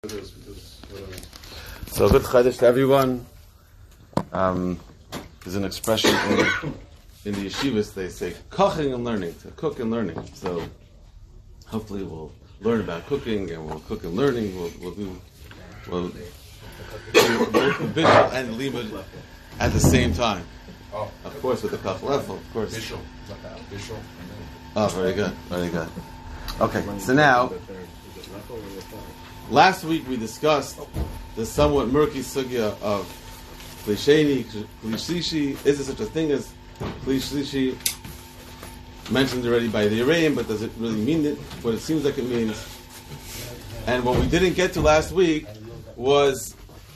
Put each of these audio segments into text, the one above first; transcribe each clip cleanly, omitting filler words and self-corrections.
So good Chodesh to everyone. There's an expression in the yeshivas, they say cooking and learning, to cook and learning. So hopefully we'll learn about cooking and we'll cook and learning. We'll do both the visual and the limud at the same time. Of course with the kach level, of course. Oh, very good, very good. Okay, so now last week we discussed the somewhat murky sugya of Klisheni, Klishlishi. Is there such a thing as Klishlishi? Mentioned already by the Araim, but does it really mean it? What it seems like it means. And what we didn't get to last week was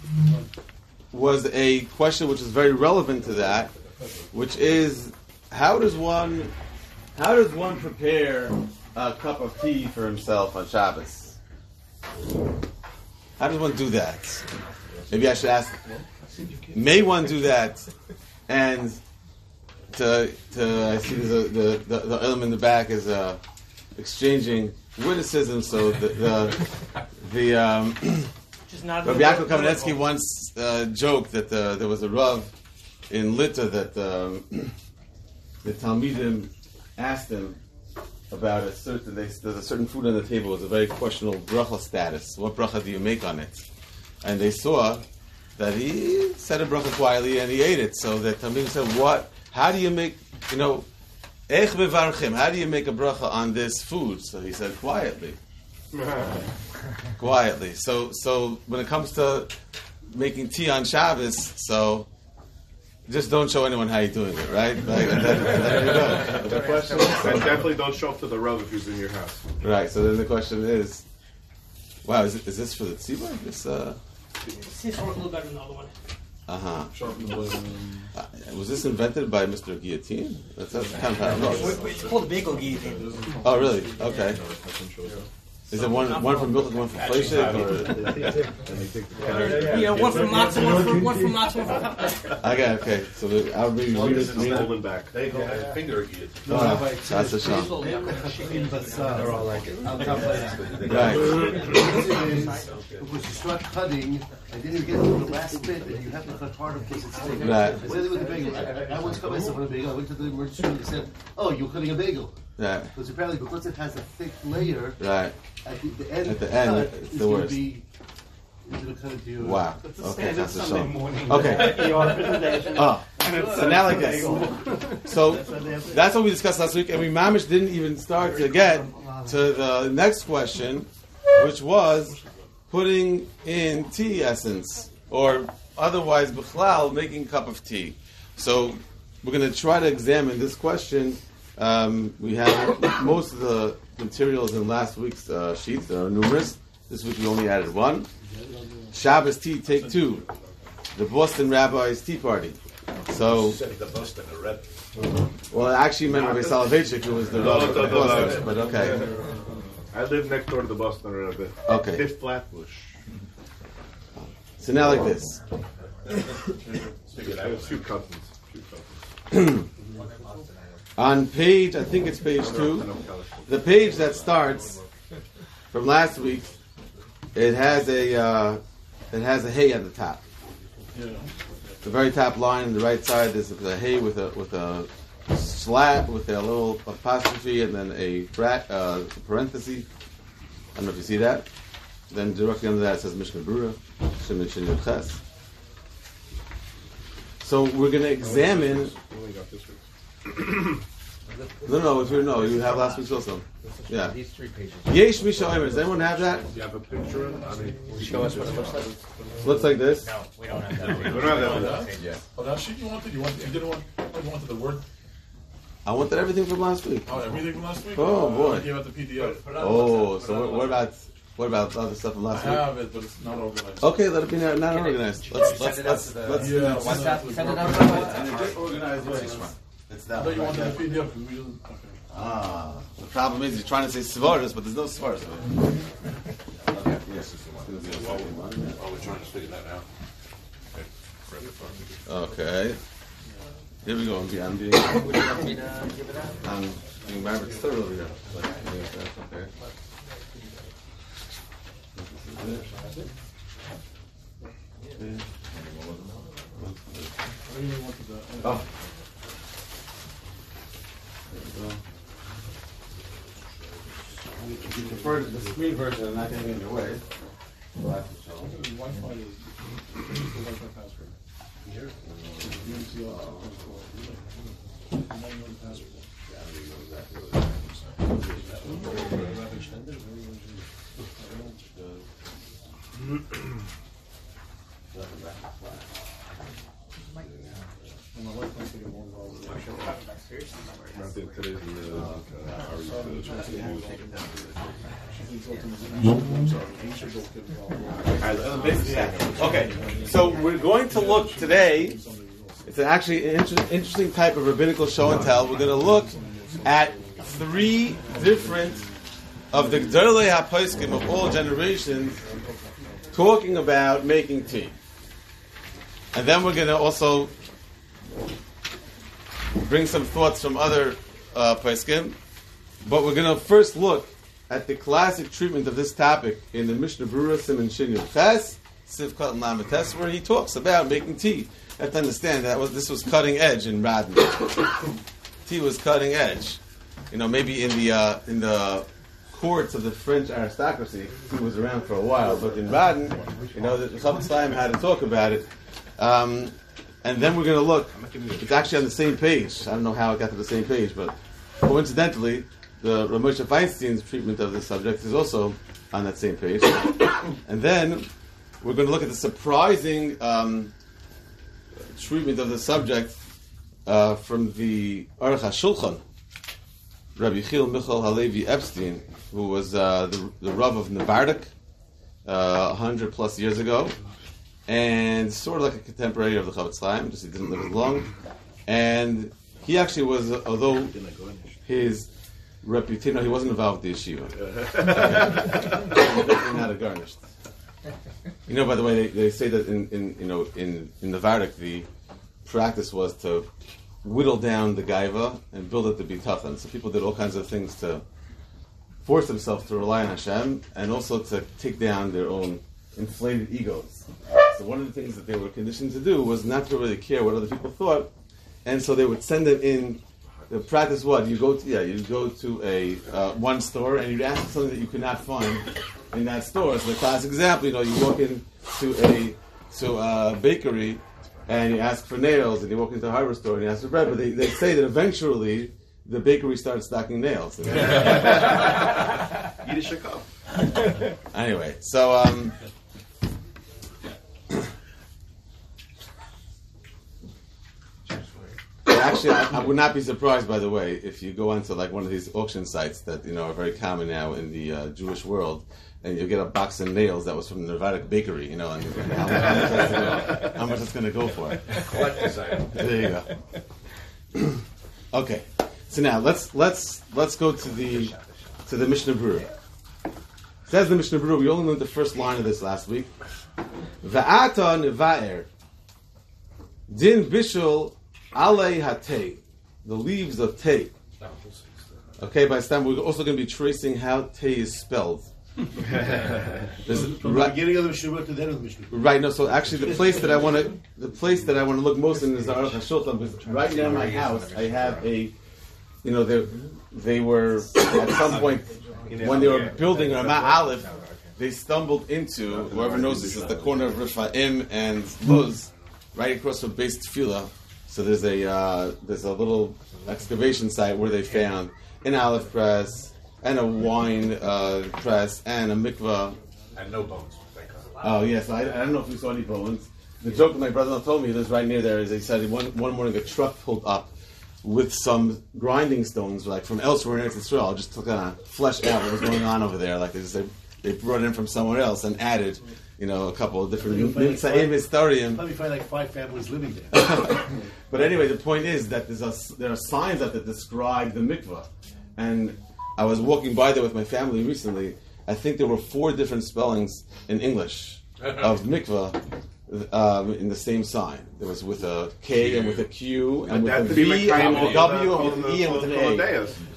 a question which is very relevant to that, which is how does one prepare a cup of tea for himself on Shabbos? How does one do that? Maybe I should ask, may one do that? And I see the element in the back is exchanging witticism. So Rabbi Yaakov Kamenetsky once joked that there was a Rav in Lita that the Talmidim asked him about there's a certain food on the table with a very questionable bracha status. What bracha do you make on it? And they saw that he said a bracha quietly and he ate it. So the Talmidim said, "What? How do you make? Ech bevarchim? How do you make a bracha on this food?" So he said, "Quietly, quietly." So when it comes to making tea on Shabbos, so just don't show anyone how you're doing it, right? Like, and then the question is, and definitely don't show up to the Rav if he's in your house. Right. So then the question is, wow, is this for the tzibur? This It seems to work a little better than the other one. Was this invented by Mr. Guillotine? That's kind of parallel. It's called the bagel guillotine. Oh, really? Okay. Is it one from milk and one from Fleshik? One from matzah, one from matzah. Okay. So I'll be holding back. They go finger guillotine. That's a shame. Right. Because you start cutting, and then you get to the last bit, and you have to cut harder because it's thick. Right. With the bagel. I once cut myself on a bagel. I went to the emergency room and they said, "Oh, you're cutting a bagel." Right. Because apparently, because it has a thick layer, Right. at the end, It's the worst. It's going to cut into you. Wow. Okay, that's a shame. Okay. So now like this. So that's what we discussed last week, and we mamish didn't even start to get to the next question, which was putting in tea essence, or otherwise bichlal, making a cup of tea. So we're going to try to examine this question. We have most of the materials in last week's sheets. There are numerous. This week we only added one. Shabbos tea, take two. The Boston Rabbi's tea party. So, well, it actually meant Rabbi Soloveitchik, who was the Rabbi of Boston, but okay. I live next door to the Boston Rebbe. Okay. Fifth Flatbush. So now like this. I have a few cousins. On page, I think it's page 2, the page that starts from last week, it has a hay at the top. The very top line on the right side is a hay with a slat with a little apostrophe and then a parenthesis. I don't know if you see that. Then directly under that it says Mishnah Brura, Shemin Shin Yud Ches. So we're going to examine. No, you have last week's also. Yeah. These 3 pages. Yesh Misha Omer. Does anyone have that? Do you have a picture of it? Show us what it looks like. Looks like this. No, we don't have that. We don't have that. Page yet. Oh, that sheet you wanted? You wanted the Word? I wanted everything from last week. Oh, everything from last week? Oh, boy. I gave out the PDF. Oh, so what about other stuff from I last week? have it, but it's not organized. Okay, let it be not organized. Let's Send it out to the- Yeah, WhatsApp. Send it out to WhatsApp. organized way. It's I that thought you wanted way. the PDF. Because we didn't. Okay. The problem is you're trying to say svaras, but there's no svaras. Okay, yes. It's gonna be a second one, yeah. Oh, we're trying to figure that out. Okay. Here we go. I'm being Would you like me to give it out? being married thoroughly here. Okay. Oh. If you prefer the screen version, I'm not getting in your way. Wi-Fi is the Wi-Fi password. Here? I think today's Okay, so we're going to look today. It's actually an interesting type of rabbinical show and tell. We're going to look at three different of the Gdolei HaPoskim of all generations talking about making tea. And then we're going to also bring some thoughts from other poskim. But we're going to first look at the classic treatment of this topic in the Mishnah Berurah Siman Shin Yud Ches, Sivkot and Lamed Tes, where he talks about making tea. You have to understand that this was cutting edge in Radin. Tea was cutting edge. You know, maybe in the courts of the French aristocracy, tea was around for a while, but in Radin, you know, the Chofetz Chaim had to talk about it. And then we're going to look, it's actually on the same page. I don't know how it got to the same page, but coincidentally, the Rav Moshe Feinstein's treatment of this subject is also on that same page. And then we're going to look at the surprising treatment of the subject from the Aruch HaShulchan, Rabbi Yechiel Michal Halevi Epstein, who was the Rav of Nevardik 100 plus years ago, and sort of like a contemporary of the Chofetz Chaim, just he didn't live as long. And he actually was, although his reputation, he wasn't involved with the yeshiva. Definitely not a garnished. You know, by the way, they say that in Nevardik, the practice was to whittle down the gaiva and build up the bitachon. So people did all kinds of things to force themselves to rely on Hashem, and also to take down their own inflated egos. So one of the things that they were conditioned to do was not to really care what other people thought, and so they would send them in. The practice what you go to a one store and you'd ask for something that you could not find in that store. So the classic example, you walk into a bakery and you ask for nails, and you walk into a hardware store and you ask for bread. But they say that eventually the bakery starts stocking nails. Anyway, so. Actually, I would not be surprised, by the way, if you go onto like one of these auction sites that are very common now in the Jewish world, and you get a box of nails that was from the Nevardik bakery, and how much it's going to go for. collector's item. There you go. Okay, so now let's go to the Mishnah Berurah. Says the Mishnah Berurah. We only learned the first line of this last week. Va'ata nevaer din bishul alei hatei, the leaves of tei. Okay, by this time we're also going to be tracing how tei is spelled. From the beginning of the Mishnah to the end of the Mishnah. Right. No. So actually, the place that I want to look most in is the Aruch HaShulchan, because right near my house I have a. They were at some point when they were building Ramah Aleph, they stumbled into, whoever knows this is the corner of Rifa'im and Luz, right across from Beis Tefillah. So there's a little excavation site where they found an Aleph press and a wine press and a mikvah. And no bones. Oh yes, I don't know if we saw any bones. The joke that my brother told me is right near there is they said one morning a truck pulled up with some grinding stones like from elsewhere in Eretz Yisrael, just to kind of flesh out what was going on over there. Like they brought it in from somewhere else and added, a couple of different Mimtzaim Historium. Let me find like 5 families living there. But anyway, the point is that there are signs out that describe the mikvah. And I was walking by there with my family recently. I think there were 4 different spellings in English of mikvah in the same sign. There was with a K and with a Q and with a V and with a W and with an E and with an A.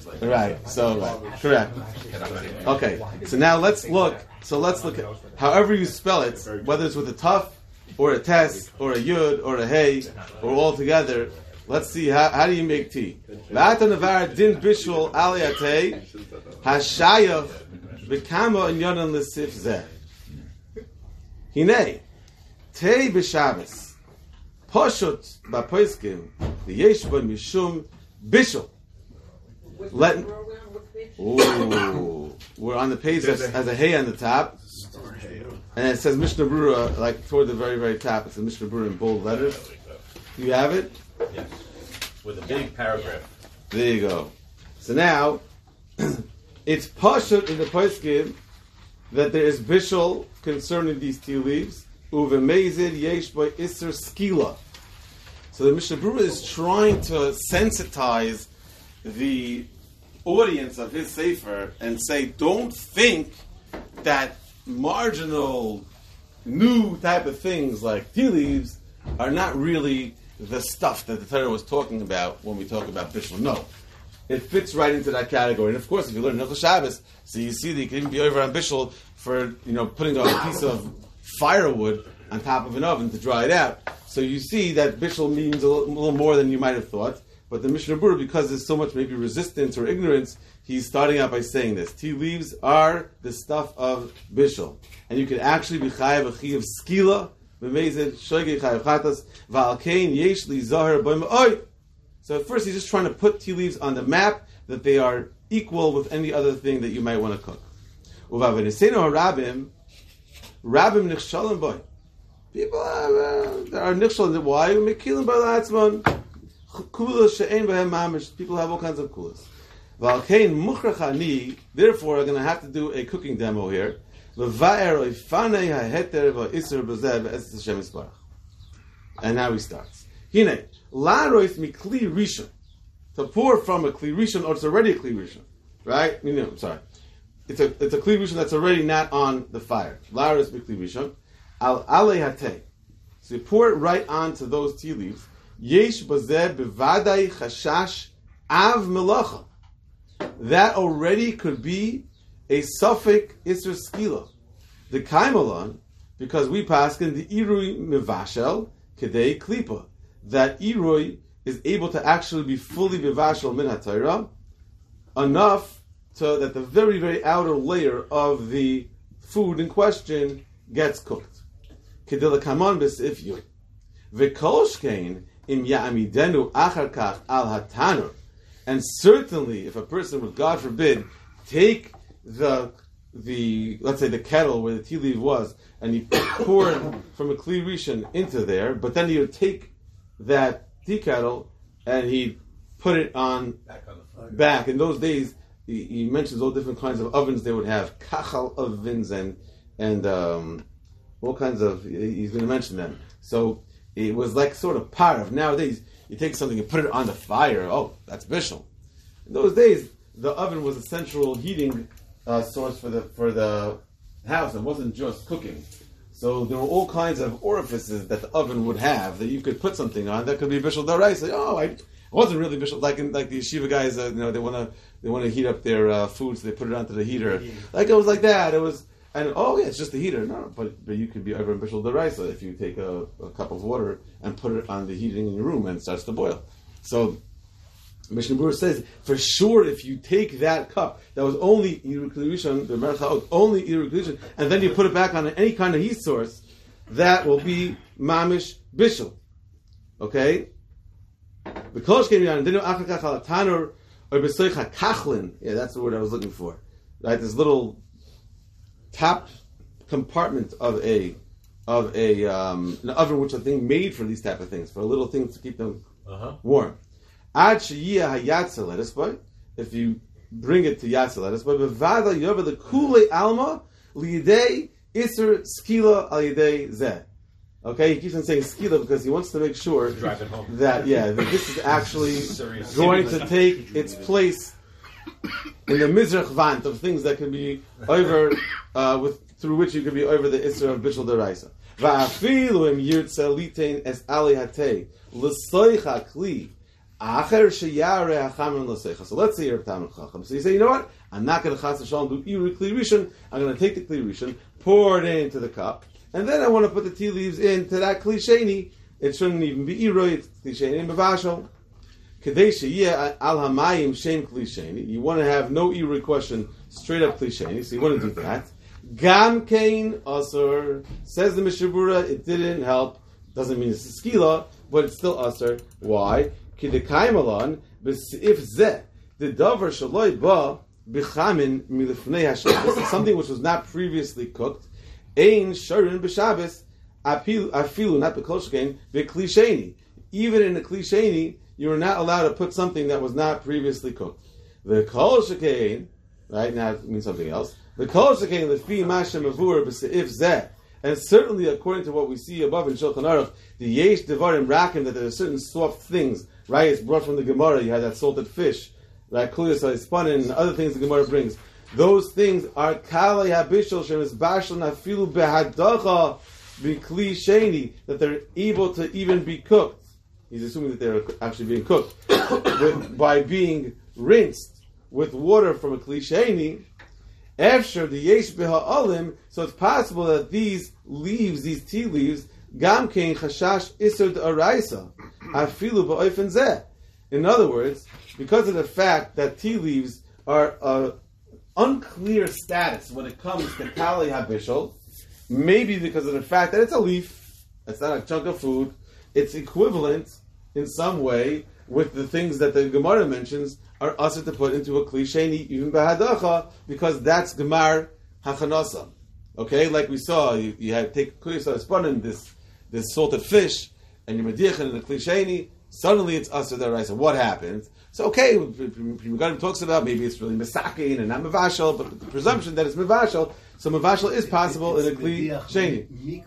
Right. So right. Correct. Okay. So now let's look. So let's look at however you spell it, whether it's with a tough or a tes or a yud or a hey or all together. Let's see how do you make tea. V'ata nevar din bishul aliyatei hashayach v'kama inyanan l'sif zeh. Hinei tei b'Shabbos poshut b'poiskim v'yesh bo mishum bishul. Ooh, we're on the page that has a hey on the top, and it says Mishnah Berurah like toward the very very top. It's a Mishnah Berurah in bold letters. Do you have it? Yes. With a big paragraph. There you go. So now, it's pashut in the poskim that there is bishul concerning these tea leaves. Uvemezid yesh by iser skila. So the Mishnah Berurah is trying to sensitize the audience of his sefer and say, don't think that marginal, new type of things like tea leaves are not really the stuff that the Torah was talking about when we talk about bishul. No. It fits right into that category. And of course, if you learn Hilchos Shabbos, so you see that you can even be over on bishul for, putting a piece of firewood on top of an oven to dry it out. So you see that bishul means a little more than you might have thought. But the Mishnah Berurah, because there's so much maybe resistance or ignorance, he's starting out by saying this. Tea leaves are the stuff of bishul. And you can actually be chayav a chi of skila, b'mezid, shogeg chayav chatas, v'alkein yesh li zahar b'ma'oy. So at first he's just trying to put tea leaves on the map that they are equal with any other thing that you might want to cook. Uvavenisenu harabim, rabim nichshalim boy. People there are nichshalim. Why? Mekilim b'la'atzman. People have all kinds of kulas. Therefore, I'm going to have to do a cooking demo here. And now he starts. To pour from a kli rishon, or it's already a kli rishon, right? I'm sorry. It's a kli rishon that's already not on the fire. Laros mikli rishon al alei hatei. So you pour it right onto those tea leaves. Yesh bazeh bevadai chashash av melacha. That already could be a suffix isser skila. The kaimalon, because we paskin the irui mevashel kedei klipa. That irui is able to actually be fully mevashel min haTorah, enough so that the very very outer layer of the food in question gets cooked. Kedei kaman besifyu. V'kolshkein. And certainly, if a person would, God forbid, take the let's say the kettle where the tea leaf was, and he poured from a kli rishon into there, but then he would take that tea kettle and he put it on back. In those days, he mentions all different kinds of ovens they would have, kachal ovens and all kinds of. He's going to mention them. So. It was like sort of parav. Nowadays, you take something and put it on the fire. Oh, that's bishul. In those days, the oven was a central heating source for the house. It wasn't just cooking. So there were all kinds of orifices that the oven would have that you could put something on that could be bishul daraisa. It wasn't really bishul like the yeshiva guys. They want to heat up their food, so they put it onto the heater. Like it was like that. It was. And it's just the heater. No, but you could be over in bishul daraisa if you take a cup of water and put it on the heating in your room and it starts to boil. So Mishnah Berurah says for sure if you take that cup that was only irui kli rishon, the merchaot only irui kli rishon, and then you put it back on any kind of heat source, that will be mamish bishul. Okay. The kosh came down. Dinu achakach al tanur or besoicha kachlin. Yeah, that's the word I was looking for. Right, this little top compartment of an oven, which is a thing made for these type of things, for little things to keep them warm. Ad sheyiyah hayatza lettuce, if you bring it to yatza lettuce, bevada yover the kule alma liyidei iser skila al yidei zeh. Okay, he keeps on saying skila because he wants to make sure that this is actually going to take its place in the mizrach vant of things that can be over through which you can be over the isra of bishul deraisa. Va'afilu im yirtza litain es ali hatei l'soicha kli Acher sheyare hachamim l'seicha. So let's say you're a Talmid Chacham. So you say, you know what? I'm not going to chas v'shalom do iru kli rishon. I'm going to take the kli rishon, pour it into the cup, and then I want to put the tea leaves into that kli sheni. It shouldn't even be iru. It's kli sheni and bevashal. Kadei sheyeh al hamayim shem kli sheni. You want to have no iru question, straight up kli sheni. So you want to do that. Gam kain asur, says the Mishnah Berurah, it didn't help. Doesn't mean it's a skila, but it's still asur. Why? Kidekayim alon b'sif zeh the davar shaloi ba b'chamin milifnei Hashem. This is something which was not previously cooked. Ein sharin b'Shabbos afilu not b'kol shkein b'kli sheni. Even in a kli sheni, you are not allowed to put something that was not previously cooked. The kol shkein, right now it means something else. The kol shkein lefi mashem avur b'seif zeh. And certainly, according to what we see above in Shulchan Aruch, the yesh devarim rakim, that there are certain soft things, right? It's brought from the Gemara. You had that salted fish, right? Kuliyas ha'ispanin, and other things the Gemara brings. Those things are kalei habishol shemis bashal nafilu behadacha b'kli sheni, that they're able to even be cooked. He's assuming that they're actually being cooked by being rinsed with water from a kli sheni. After the yesh beha'olim, so it's possible that these leaves, these tea leaves, gam kein chashash isur d'oraisa, afilu ba'ofen zeh. In other words, because of the fact that tea leaves are unclear status when it comes to kalei habishol, maybe because of the fact that it's a leaf, it's not a chunk of food, it's equivalent in some way with the things that the Gemara mentions are also to put into a kli sheni, even bahadacha, because that's gemar hachanasa. Okay, like we saw, you had to take kuliyas ha'ispanin, this salted fish, and you mediachin in a kli sheni. Suddenly it's asur d'oraisa. What happens? So okay, Primagadim talks about maybe it's really misakin and not mevashal, but the presumption that it's mevashal, so mevashal is possible in a kli sheni.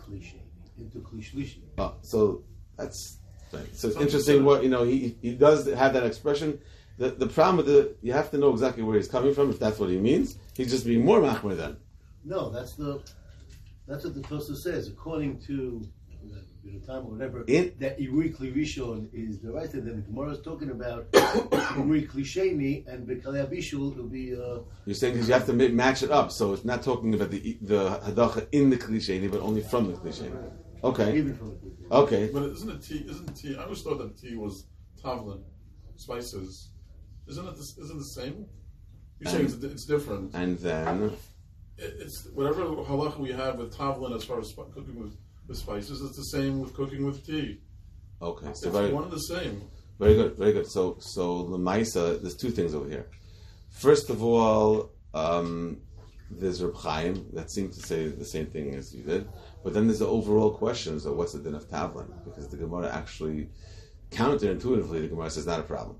Into kli shlishi. So that's right. So it's interesting what he does have that expression. The problem with you have to know exactly where he's coming from. If that's what he means, he's just being more machmir then. No, that's what the Tosafos says. According to time or whatever, that Irui Kli Rishon is the right, and then the Gemara is talking about Irui Kli Sheni, and B'Kalei Abishul will be. You're saying because you have to match it up, so it's not talking about the hadacha in the Kli Sheni, but only from the Kli Sheni. Okay. Even from the Kli Sheni. Okay. But isn't tea? I always thought that tea was tavlin, spices. Isn't the same? You're saying it's different. And then it's whatever halacha we have with tavlin as far as cooking with spices. It's the same with cooking with tea. Okay, so it's one and the same. Very good, very good. So l'maisa, there's two things over here. First of all, there's Reb Chaim that seemed to say the same thing as you did, but then there's the overall question: so what's the din of tavlin? Because the Gemara actually counterintuitively, the Gemara says not a problem.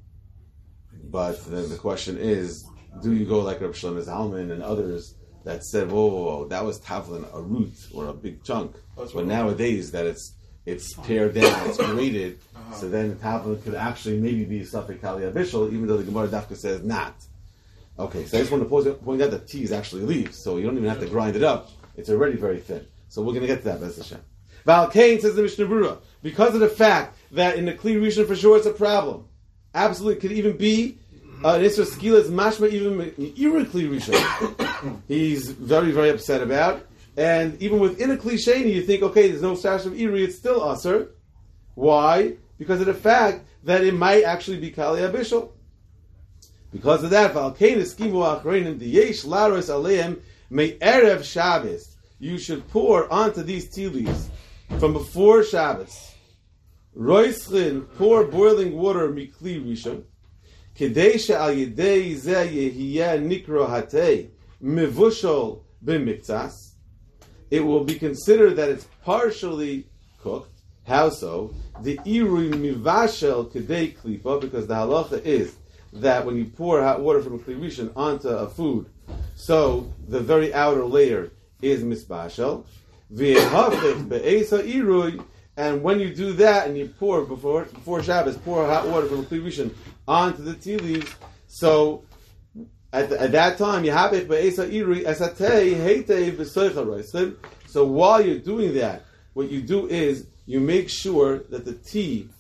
But then the question is, do you go like Reb Shlomo Zalman and others that said, whoa, that was tavlin, a root or a big chunk. But nowadays that it's pared down, it's grated, so then tavlin could actually maybe be something kalei habishol, even though the Gemara Dafka says not. Okay, so I just want to point out that tea is actually leaves, so you don't even have to grind it up. It's already very thin. So we're going to get to that, B'ez Hashem. Val Kain says the Mishnah Berurah, because of the fact that in the Kli Rishon for sure it's a problem. Absolutely, it could even be an Isra Skilas Mashma, even Ira Kli Rishon. He's very, very upset about. And even within a Kli Sheni, you think, okay, there's no stash of Iri, it's still Asr. Why? Because of the fact that it might actually be Kalei Habishol. Because of that, Valkein Eskimu Achreinim Diyesh Laros Aleim May Erev Shabbos. You should pour onto these tea leaves from before Shabbos. Roischin, pour boiling water mikli rishon. Kedei she'al yedei zeh yehiyeh nikro hatei mevushol b'miktzas. It will be considered that it's partially cooked. How so? The irui mivashel kedei klipa, because the halacha is that when you pour hot water from a kli rishon onto a food, so the very outer layer is misbashel. V'hafich be'esa irui. And when you do that and you pour before Shabbos, pour hot water from a kli rishon onto the tea leaves, so at that time you have it be'esa irui esatei heitei b'soicha roischim. So while you're doing that, what you do is you make sure that the tea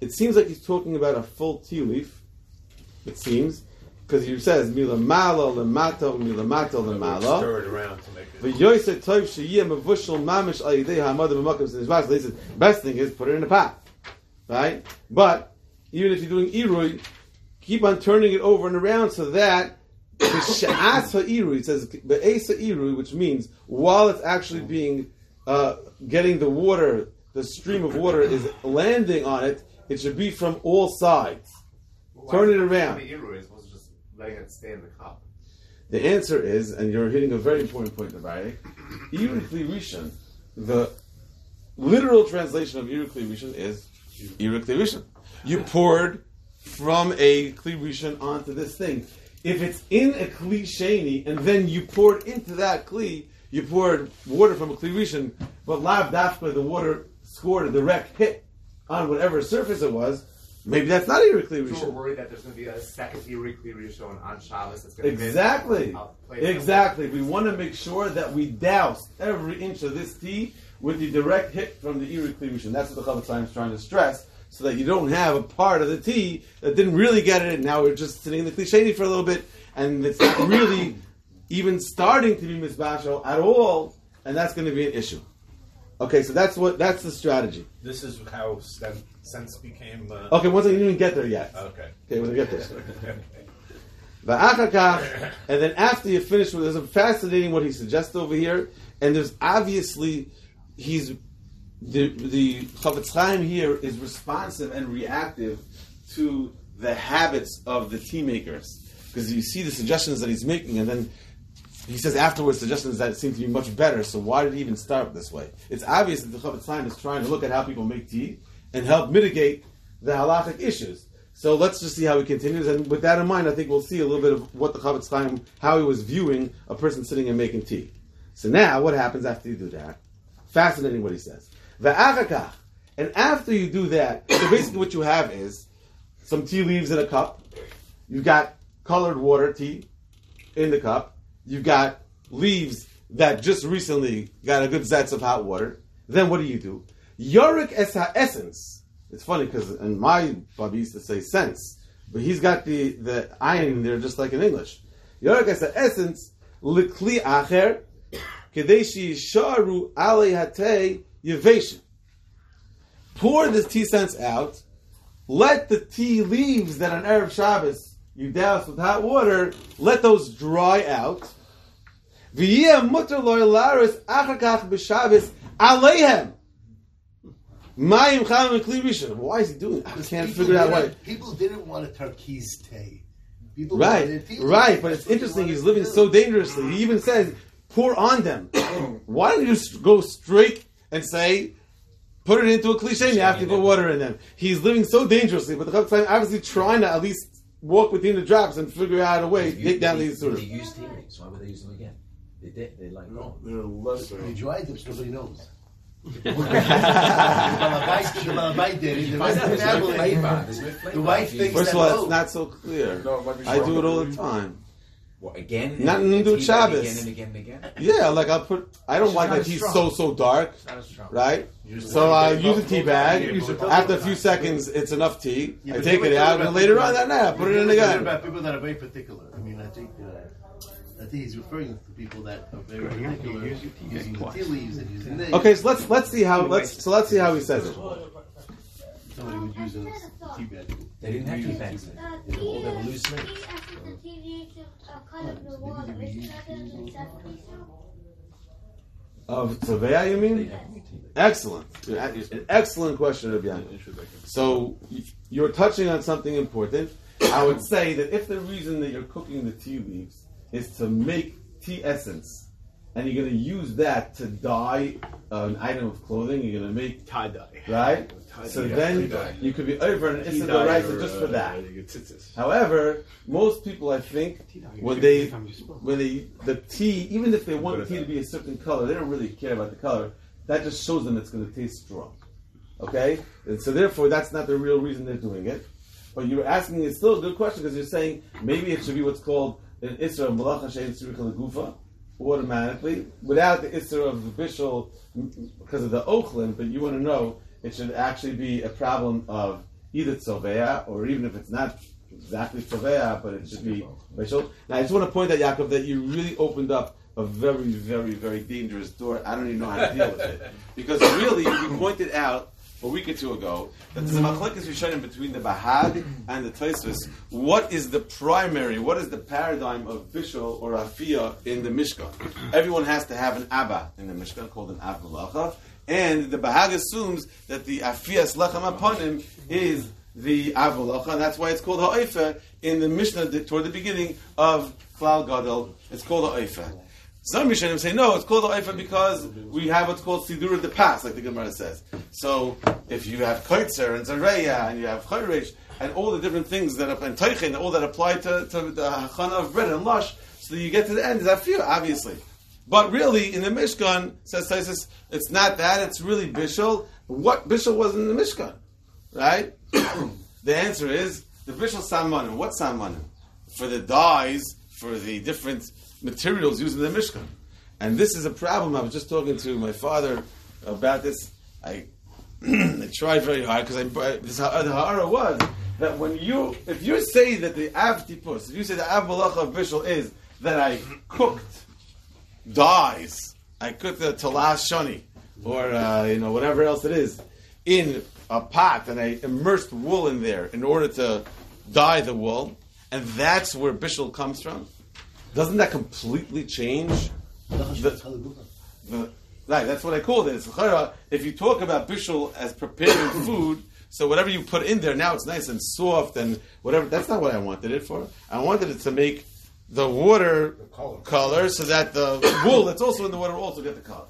it seems like he's talking about a full tea leaf. It seems, because he says milamala lemato milamato lemala. Stir it around to make it. The yoyse toiv sheyeh mevushel mamish ayidei ha'amada b'makom sinishvas. They said best thing is put it in a pot, right? But even if you're doing irui, keep on turning it over and around so that the she'as ha'irui, it says be'esa irui, which means while it's actually being getting the water, the stream of water is landing on it, it should be from all sides. Turn it around. The irui is supposed to just letting it stay in the cup. The answer is, and you're hitting a very important point, Navai, Irui Kli Rishon, the literal translation of Irui Kli Rishon is Irui Kli Rishon. You poured from a Kli Rishon onto this thing. If it's in a Kli Sheni, and then you poured into that Kli, you poured water from a Kli Rishon, but lav dafka, the water scored a direct hit on whatever surface it was, maybe that's not Irui Kli Rishon. So we're worried that there's going to be a second Irui Kli Rishon on Shabbos that's going to Exactly. We want to make sure that we douse every inch of this tea with the direct hit from the Irui Kli Rishon. That's what the Chofetz Chaim is trying to stress, so that you don't have a part of the tea that didn't really get it, and now we're just sitting in the Kli Sheni for a little bit, and it's not really even starting to be misbashal at all, and that's going to be an issue. Okay, so that's the strategy. This is how sense became. Okay, once I didn't even get there yet. Okay, we're going to get there. And then after you finish with, there's a fascinating what he suggests over here, and there's obviously the Chofetz Chaim here is responsive and reactive to the habits of the tea makers, because you see the suggestions that he's making, and then he says afterwards suggestions that seem to be much better. So why did he even start this way? It's obvious that the Chofetz Chaim is trying to look at how people make tea and help mitigate the halachic issues. So let's just see how he continues. And with that in mind, I think we'll see a little bit of what the Chofetz Chaim, how he was viewing a person sitting and making tea. So now, what happens after you do that? Fascinating what he says. V'achakach. And after you do that, so basically what you have is some tea leaves in a cup. You've got colored water, tea, in the cup. You've got leaves that just recently got a good zetz of hot water. Then what do? Yorik es ha'essence. It's funny because in my Baba used to say sense, but he's got the ayin in there just like in English. Yorik es ha'essence likli acher kedei she'yisharu alei hatei yeveshin. Pour this tea sense out. Let the tea leaves that on Erev Shabbos you douse with hot water, let those dry out. V'yeh muter lo yelaris achar kach b'Shabbos aleihem. Mayim chaim kli rishon. Why is he doing it? I can't figure out why. People didn't want a turquoise tea. People Right. But it's interesting. He's living so dangerously. He even says, pour on them. Why don't you just go straight and say, put it into a cliche and you have to put water in them? He's living so dangerously, but the Chofetz Chaim obviously trying to at least walk within the drops and figure out a way to take down these sort of. They used tea leaves. Why would they use them again? They did. They like no. They're lesser. They dried them, so nobody knows. The Malabite did. The rest of the family. The wife thinks first of all, it's not so clear. No, I do it all the time. What, again? Not in the Shabbos. Again and again and again? Yeah, like I'll put. I don't like that he's so dark, right? So I use a tea bag. After a few seconds, it's enough tea. I take it out, and later on that night I put it in again. About people that are very particular. I mean, I think he's referring to people that are very particular, using the tea leaves and using names. Okay, so let's see how he says it. Somebody would use a tea bag. They didn't have tea bags then. They all have a loose lid. Of Tzaveh, you mean? Excellent. An excellent question, Rabbi. So you're touching on something important. I would say that if the reason that you're cooking the tea leaves is to make tea essence, and you're going to use that to dye an item of clothing, you're going to make tie dye, right? So then you could be over an issa d'oraisa just for that. However, most people, I think, when the tea, even if they want the tea to be a certain color, they don't really care about the color. That just shows them it's going to taste strong. Okay, and so therefore that's not the real reason they're doing it. But you're asking, it's still a good question because you're saying maybe it should be what's called an issa of malacha shein tzurich legufa automatically without the issa of the bishul because of the ochlin. But you want to know it should actually be a problem of either tzovea, or even if it's not exactly tzovea, but it should be bishul. Now, I just want to point out, Yaakov, that you really opened up a very, very, very dangerous door. I don't even know how to deal with it. Because really, you pointed out a week or two ago that there's a machlekes rishonim between the Bahag and the Tosfos. What is the paradigm of bishul or afiyah in the Mishkan? Everyone has to have an Abba in the Mishkan, called an Av Malacha, and the Bahag assumes that the afiyas lechem aponim is the Av Malacha, and that's why it's called ha'oifeh in the Mishnah toward the beginning of Klal Gadol. It's called ha'oifeh. Some Rishonim say, no, it's called ha'oifeh because we have what's called Sidur de Pas, like the Gemara says. So, if you have Koitzer and Zareya, and you have Chayresh, and all the different things that apply, and Teichen, all that apply to the Hachana of bread and Lush, so you get to the end, is Afiyah, obviously. But really, in the Mishkan, says Taisus, it's not that, it's really Bishul. What Bishul was in the Mishkan? Right? The answer is, the Bishul Salmanim. What Salmanim? For the dyes, for the different materials used in the Mishkan. And this is a problem. I was just talking to my father about this. I tried very hard because the ha'ara was that if you say that the Av Tipus, if you say the Av Malacha of Bishul is that I cooked dyes, I cooked the Talas Shani, or whatever else it is, in a pot, and I immersed wool in there in order to dye the wool, and that's where Bishul comes from. Doesn't that completely change right, that's what I called it. If you talk about bishul as preparing food, so whatever you put in there, now it's nice and soft and whatever. That's not what I wanted it for. I wanted it to make the water color so that the wool that's also in the water will also get the color.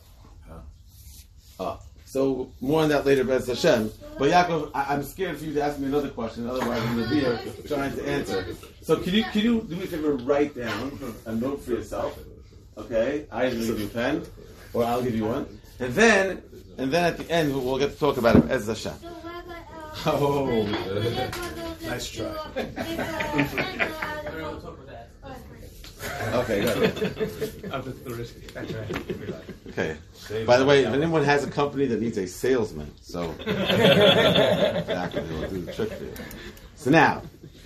So more on that later, Bez Hashem. But Yaakov, I'm scared for you to ask me another question. Otherwise, I'm going to be here trying to answer. So can you do me a favor? Write down a note for yourself. Okay, I either give you a pen, or I'll give you one, and then at the end we'll get to talk about it as Hashem. Oh, Nice try. Okay, good. Okay. By the way, if anyone has a company that needs a salesman, so exactly, we'll do the trick for you. So now,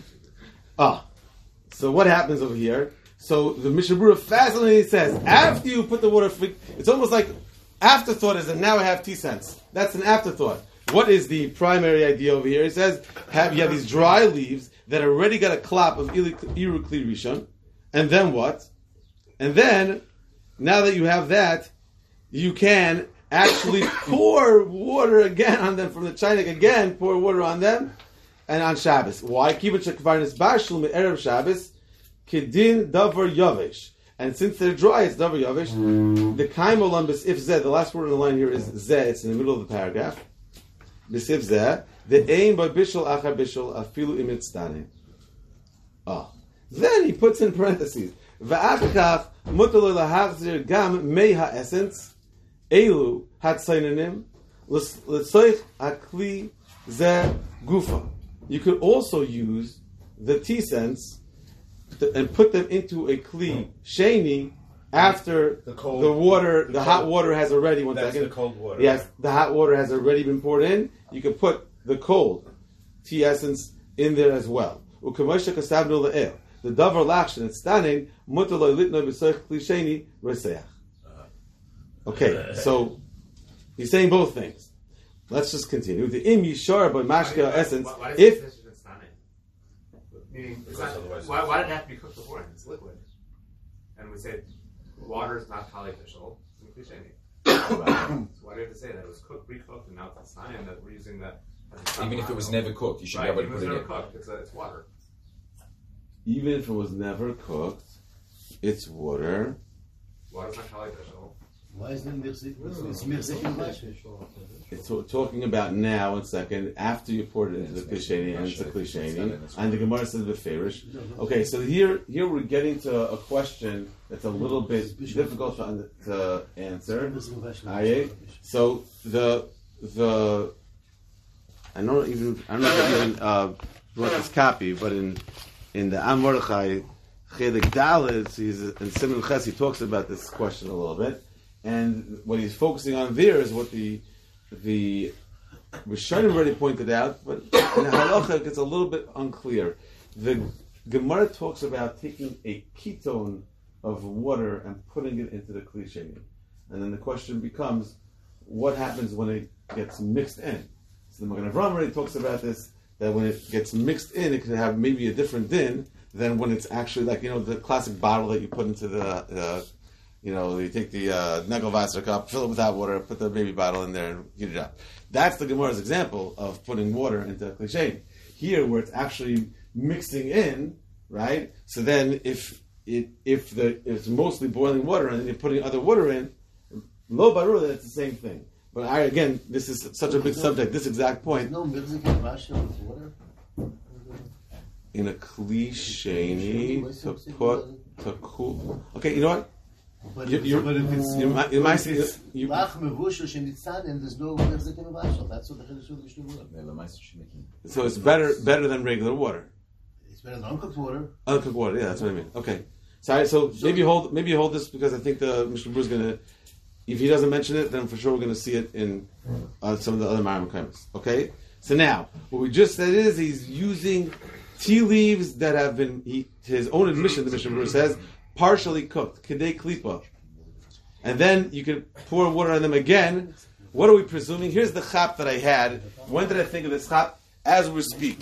so what happens over here? So the Mishnah Berurah fascinatingly says, after you put the water, it's almost like afterthought is that now I have 2 cents. That's an afterthought. What is the primary idea over here? He says, you have these dry leaves that already got a klap of Iru Kli Rishon, and then what? And then, now that you have that, you can actually pour water again on them from the Chainik again, pour water on them, and on Shabbos. Why? Kibut shekvarnis bashul me'erev Shabbos, kedin davar yavesh. And since they're dry, it's davar yavesh. The kaim olam b'sif zeh, the last word on the line here is zeh, it's in the middle of the paragraph. B'sif zeh, the aim by bishul achar bishul afilu imit stanim. Then he puts in parentheses, v'achkach mutar lahachzir gam mei ha'essence, elu hatzainanim, l'tzoich hakli zeh gufa. You could also use the 2 cents and put them into a kli sheni after the hot water has already. The cold water. Yes, the hot water has already been poured in. You can put the cold tea essence in there as well. The davar lachshin it's standing mutaloi litno b'soich kli sheni reseach. Okay, so he's saying both things. Let's just continue. The im yishar by mashka essence. If meaning, why did it have to be cooked beforehand? It's liquid, and we say water is not kali official. It's cliche. So why do you have to say that it was cooked, pre-cooked, and now it's a sign that we're using that? Even if it was never cooked, you should be able to put it in. Cooked, it's water. Even if it was never cooked, it's water. Water's not kali official. Why isn't it It's talking about now, 1 second, after you poured it into the klisheni, and it's a klisheni, and the Gemara says the farish. Okay, so here we're getting to a question that's a little bit difficult to answer. So the I don't know if I even brought this copy, but in the Am Mordechai Chelik Dalet, in Siman Ches, he talks about this question a little bit. And what he's focusing on there is what the Rishonim already pointed out, but in halacha it gets a little bit unclear. The Gemara talks about taking a ketone of water and putting it into the kli sheni, and then the question becomes, what happens when it gets mixed in? So the Magen Avraham already talks about this, that when it gets mixed in, it can have maybe a different din than when it's actually like, the classic bottle that you put into the, you take the Negelwasser cup, fill it with hot water, put the baby bottle in there and heat it up. That's the Gemara's example of putting water into a kli sheni. Here, where it's actually mixing in, right? So then if it's mostly boiling water and then you're putting other water in, lo barur, that's the same thing. But again, this is such a big subject, this exact point. No mixing in Russia with water? In a kli sheni to cool. Okay, you know what? But if it's lach mevushel shenitzan and there's no mixing in Russia, that's what the Chiddush of the Mishnah. So it's better than regular water. It's better than uncooked water. Uncooked water, yeah, that's what I mean. Okay. So maybe you hold this because I think the Mishnah Berurah is going to, if he doesn't mention it, then for sure we're going to see it in some of the other Marim Kaimas. Okay? So now, what we just said is he's using tea leaves that have been, his own admission, the Mishnah Berurah says, partially cooked, kedei klipa. And then you can pour water on them again. What are we presuming? Here's the chap that I had. When did I think of this chap? As we speak.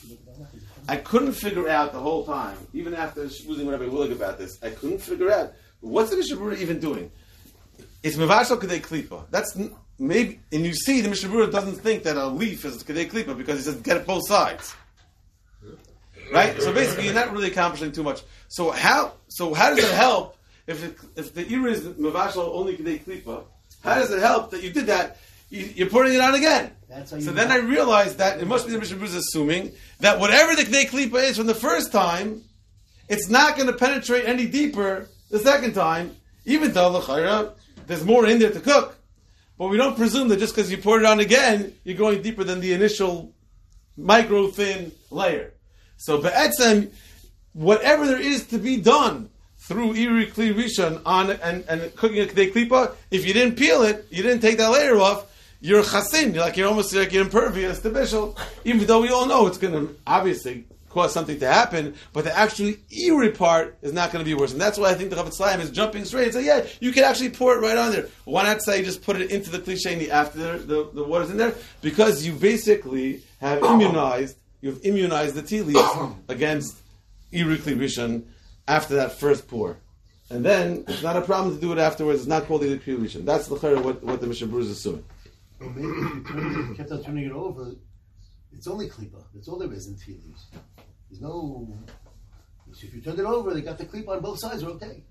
I couldn't figure out the whole time, even after losing Rabbi Willig about this, I couldn't figure out, what's the Mishnah Berurah even doing? It's mevashal kedei klipa. That's maybe, and you see the Mishnah Berurah doesn't think that a leaf is kedei klipa because he says get it both sides, right? So basically, you're not really accomplishing too much. So how does it help if the ira is mevashal only kedei klipa? How does it help that you did that? You're putting it on again. So then I realized that it must be the Mishnah Berurah assuming that whatever the kedei klipa is from the first time, it's not going to penetrate any deeper the second time, even though l'chayra there's more in there to cook. But we don't presume that just because you pour it on again, you're going deeper than the initial micro-thin layer. So be'etzem, whatever there is to be done through iri kli rishon on and cooking a kedei klipa, if you didn't peel it, you didn't take that layer off, you're chasin. You're almost like you're impervious to bishul, even though we all know it's going to obviously cause something to happen, but the actually iri part is not going to be worse. And that's why I think the Chavetz Chaim is jumping straight and say, yeah, you can actually pour it right on there. Why not say just put it into the kli sheni after the water's in there? Because you basically have immunized the tea leaves against iri kli rishon after that first pour. And then it's not a problem to do it afterwards. It's not called iri kli rishon. That's the what the Mishnah Berurah is assuming. Well, maybe if you kept on turning it over, it's only klipa. That's all there is in tea leaves. There's no. So if you turned it over, they got the klipa on both sides. Are okay.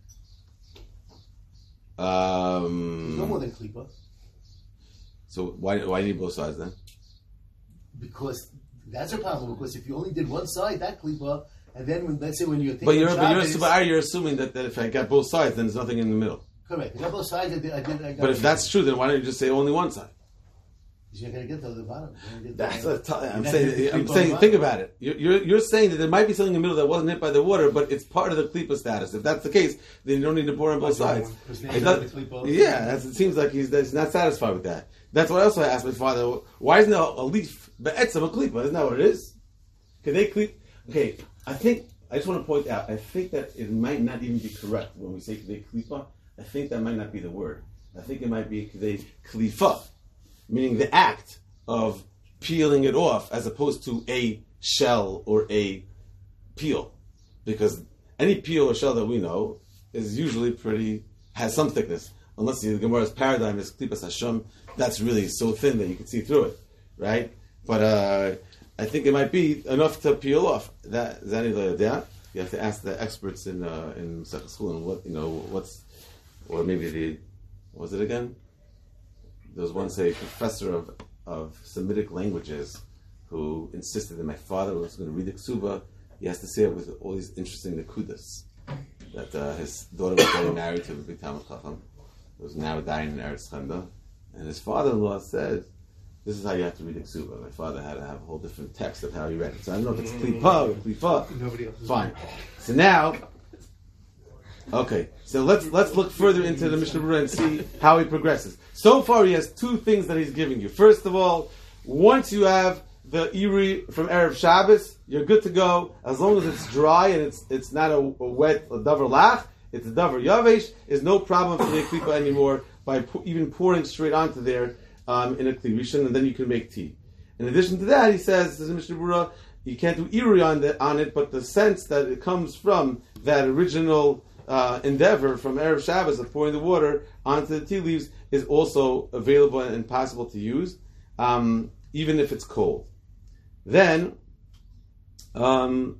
There's no more than klipa. So why do you need both sides then? Because that's a problem. Because if you only did one side, that klipa, and then let's say when you're thinking, you're assuming that if I got both sides, then there's nothing in the middle. Correct. I got both sides. But if that's true, then why don't you just say only one side? You're going to get to the bottom. I'm saying, think about it. You're saying that there might be something in the middle that wasn't hit by the water, but it's part of the klipa status. If that's the case, then you don't need to pour on both sides. It seems like he's not satisfied with that. That's why also I asked my father, why isn't there a leaf be'etzem a klipa? Isn't that what it is? Okay, I just want to point out, I think that it might not even be correct when we say kedei klipa. I think that might not be the word. I think it might be kedei klifa, meaning the act of peeling it off as opposed to a shell or a peel. Because any peel or shell that we know is usually has some thickness. Unless the Gemara's paradigm is klipas hasham, that's really so thin that you can see through it, right? But I think it might be enough to peel off. That is any idea? You have to ask the experts in Masechah School and or maybe what was it again? There was once a professor of Semitic languages who insisted that my father was going to read the Ksuba. He has to say it with all these interesting nekudas. That his daughter was getting married to a big Talmid Chacham, who was now dying in Eretz Chanda. And his father-in-law said, this is how you have to read the Ksuba. My father had to have a whole different text of how he read it. So I don't know if it's klipa or klifa. Nobody else. Fine. So now, okay. So let's look further into the Mishnah Berurah and see how he progresses. So far, he has two things that he's giving you. First of all, once you have the Iri from Erev Shabbos, you're good to go. As long as it's dry and it's not a wet davar lach, it's a davar yavesh, is no problem for the klipa anymore by even pouring straight onto there in a kli rishon, and then you can make tea. In addition to that, he says, says Mishnah Berurah, you can't do Iri on it, but the sense that it comes from that original endeavor from Erev Shabbos of pouring the water onto the tea leaves is also available and possible to use, even if it's cold. Then, so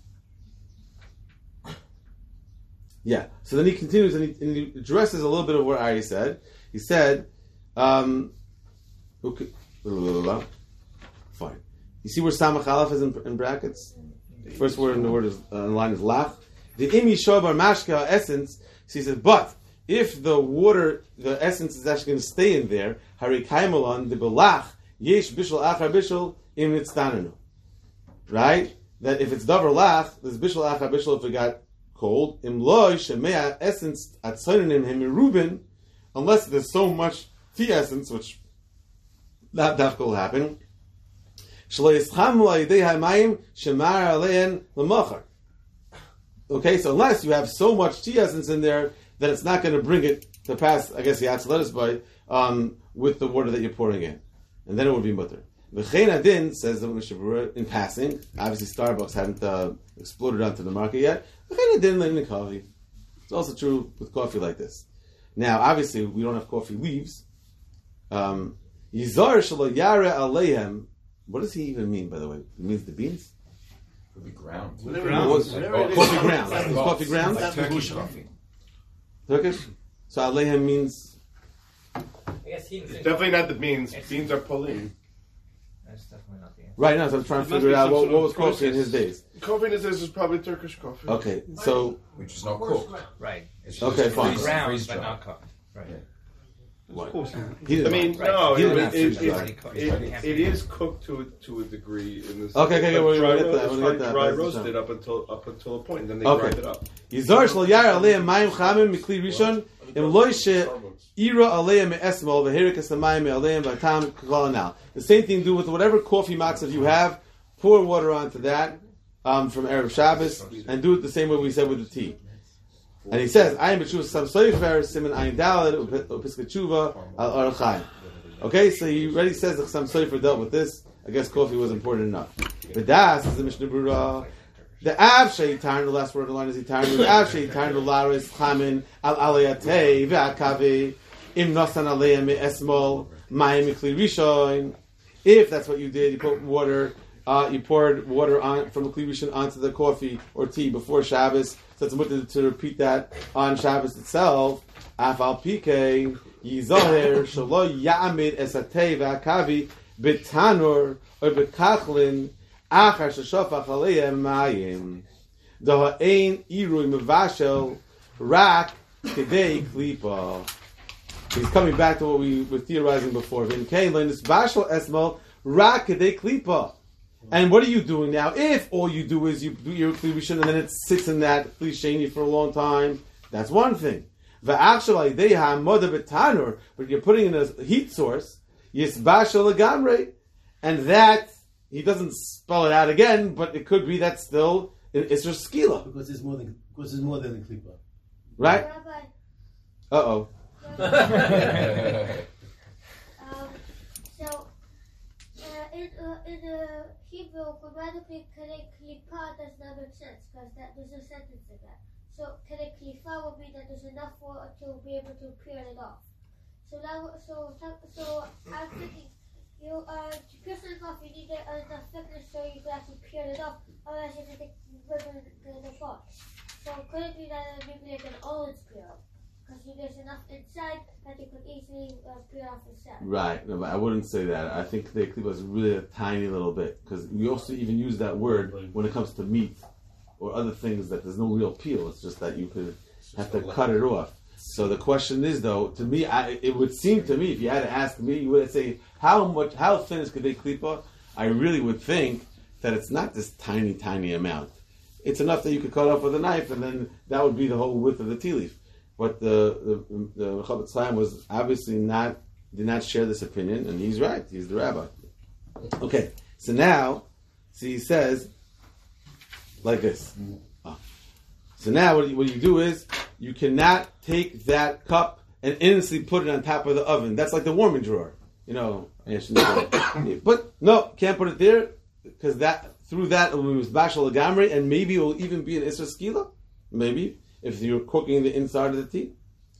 then he continues and he addresses a little bit of what Ari said. He said, okay, fine. You see where Samach Aleph is in brackets? The first word in the word is line is lach. The imi shobar mashka essence. So he says, but if the water, the essence is actually going to stay in there, hari kaimalon the belach yesh bishul achar bishul im nitztanenu. Right? That if it's davar lach, there's bishul achar bishul if it got cold. Im loy shemea essence at sonanim him merubin, unless there's so much tea essence, which that will happen. Okay, so unless you have so much tea essence in there that it's not going to bring it to pass, I guess you have to let us by with the water that you're pouring in, and then it would be mutter. V'chein adin, says the Mishnah Berurah in passing. Obviously, Starbucks hadn't exploded onto the market yet. V'chein adin le'in coffee. It's also true with coffee like this. Now, obviously, we don't have coffee leaves. Yizar shelo yare aleihem. What does he even mean, by the way? It means the beans? It would be ground. Coffee grounds. Coffee grounds? Like Turkish coffee. Turkish? So aleihem means... It's definitely not the beans. Beans are pulling. That's definitely not the answer. Right now, so I'm trying to figure out what was coffee in his days. Coffee in his days is probably Turkish coffee. Okay, so... Which is not cooked. Right. It's Okay, fine. Ground, but not cooked. Right. What? He didn't. I mean, no, it is cooked to a degree. In this, okay, we'll get that. It's We'll get that. dry roasted up until a point, and then they okay. grind it up. Yizar shlo yar aleim mayim chamim mikli rishon im loishe ira aleim me'esmol v'herik esamayim me'aleim v'atam k'kolanal. The same thing do with whatever coffee matzav you have. Pour water onto that from Erev Shabbos, and do it the same way we said with the tea. And he says, "I am b'tshuva sam soifer siman ayin daled upiska tshuva al arachayim." Okay, so he already says that some soifer dealt with this. I guess coffee was important enough. But das is the Mishnah Berurah. The av sheitarn, the last word of the line is yitarn. The av sheitarn laris chamin al aliyatei ve'akavi im nosan aliyah me'esmol mayim mikli rishon. If that's what you did, you put water. You poured water on from the kli rishon onto the coffee or tea before Shabbos. So it's important to repeat that on Shabbos itself. Afal pike yizoher shelo ya'amid esatei ve'akavi b'tanur or b'kachlin achar sheshofach aleim mayim. Doha ein irui mevashel rak kedei klipa. He's coming back to what we were theorizing before. V'imkein le'nis bashel esmol rak kedei klipa. And what are you doing now? If all you do is you do your kli rishon and then it sits in that kli sheni for a long time, that's one thing. But you're putting in a heat source, yisbashal legamrei, and that he doesn't spell it out again, but it could be that still it's just skila because it's more than the klipa, right? Uh-oh. In Hebrew, grammatically, klipa does not make sense because there's a sentence in that. So klipa would mean that there's enough water to be able to peel it off. So I'm thinking, to peel something off, you need enough thickness so you can actually peel it off. Otherwise, you have to take the box. So could it be that maybe like an olive peel? Because there's enough inside that you could easily peel off the side. Right. No, but I wouldn't say that. I think the klipa is really a tiny little bit because we also even use that word when it comes to meat or other things that there's no real peel. It's just that you could have to cut it off. So the question is, though, to me, it would seem to me, if you had to ask me, you would say, how thin is kedei klipa? I really would think that it's not this tiny, tiny amount. It's enough that you could cut off with a knife, and then that would be the whole width of the tea leaf. But the Chavetz Chaim was obviously did not share this opinion, and he's right. He's the rabbi. Okay, so now, he says like this. So now what you do is, you cannot take that cup and innocently put it on top of the oven. That's like the warming drawer. But no, can't put it there, because through that it will be bashal lagamri, and maybe it will even be an isra skila. Maybe, if you're cooking the inside of the tea.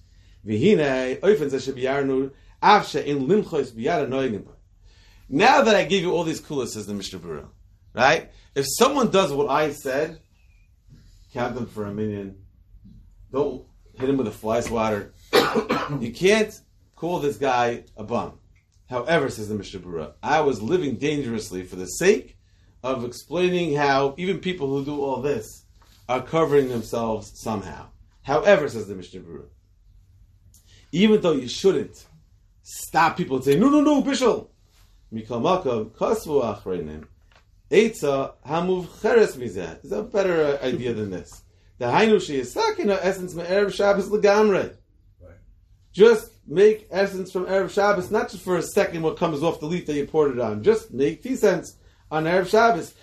Now that I gave you all these kulas, says the Mishnah Berurah, right? If someone does what I said, count them for a minyan. Don't hit him with a fly swatter. You can't call this guy a bum. However, says the Mishnah Berurah, I was living dangerously for the sake of explaining how even people who do all this are covering themselves somehow. However, says the Mishnah Berurah, even though you shouldn't stop people and say, no, Bishul. Mikal Malka, Kasvu Achreinim, Eitza, Hamuv Cheres Mizeh. Is that a better idea than this? The Hainu Sheyesakina essence from Erev Shabbos Legamre. Just make essence from Erev Shabbos, not just for a second what comes off the leaf that you poured it on. Just make tea cents on Erev Shabbos.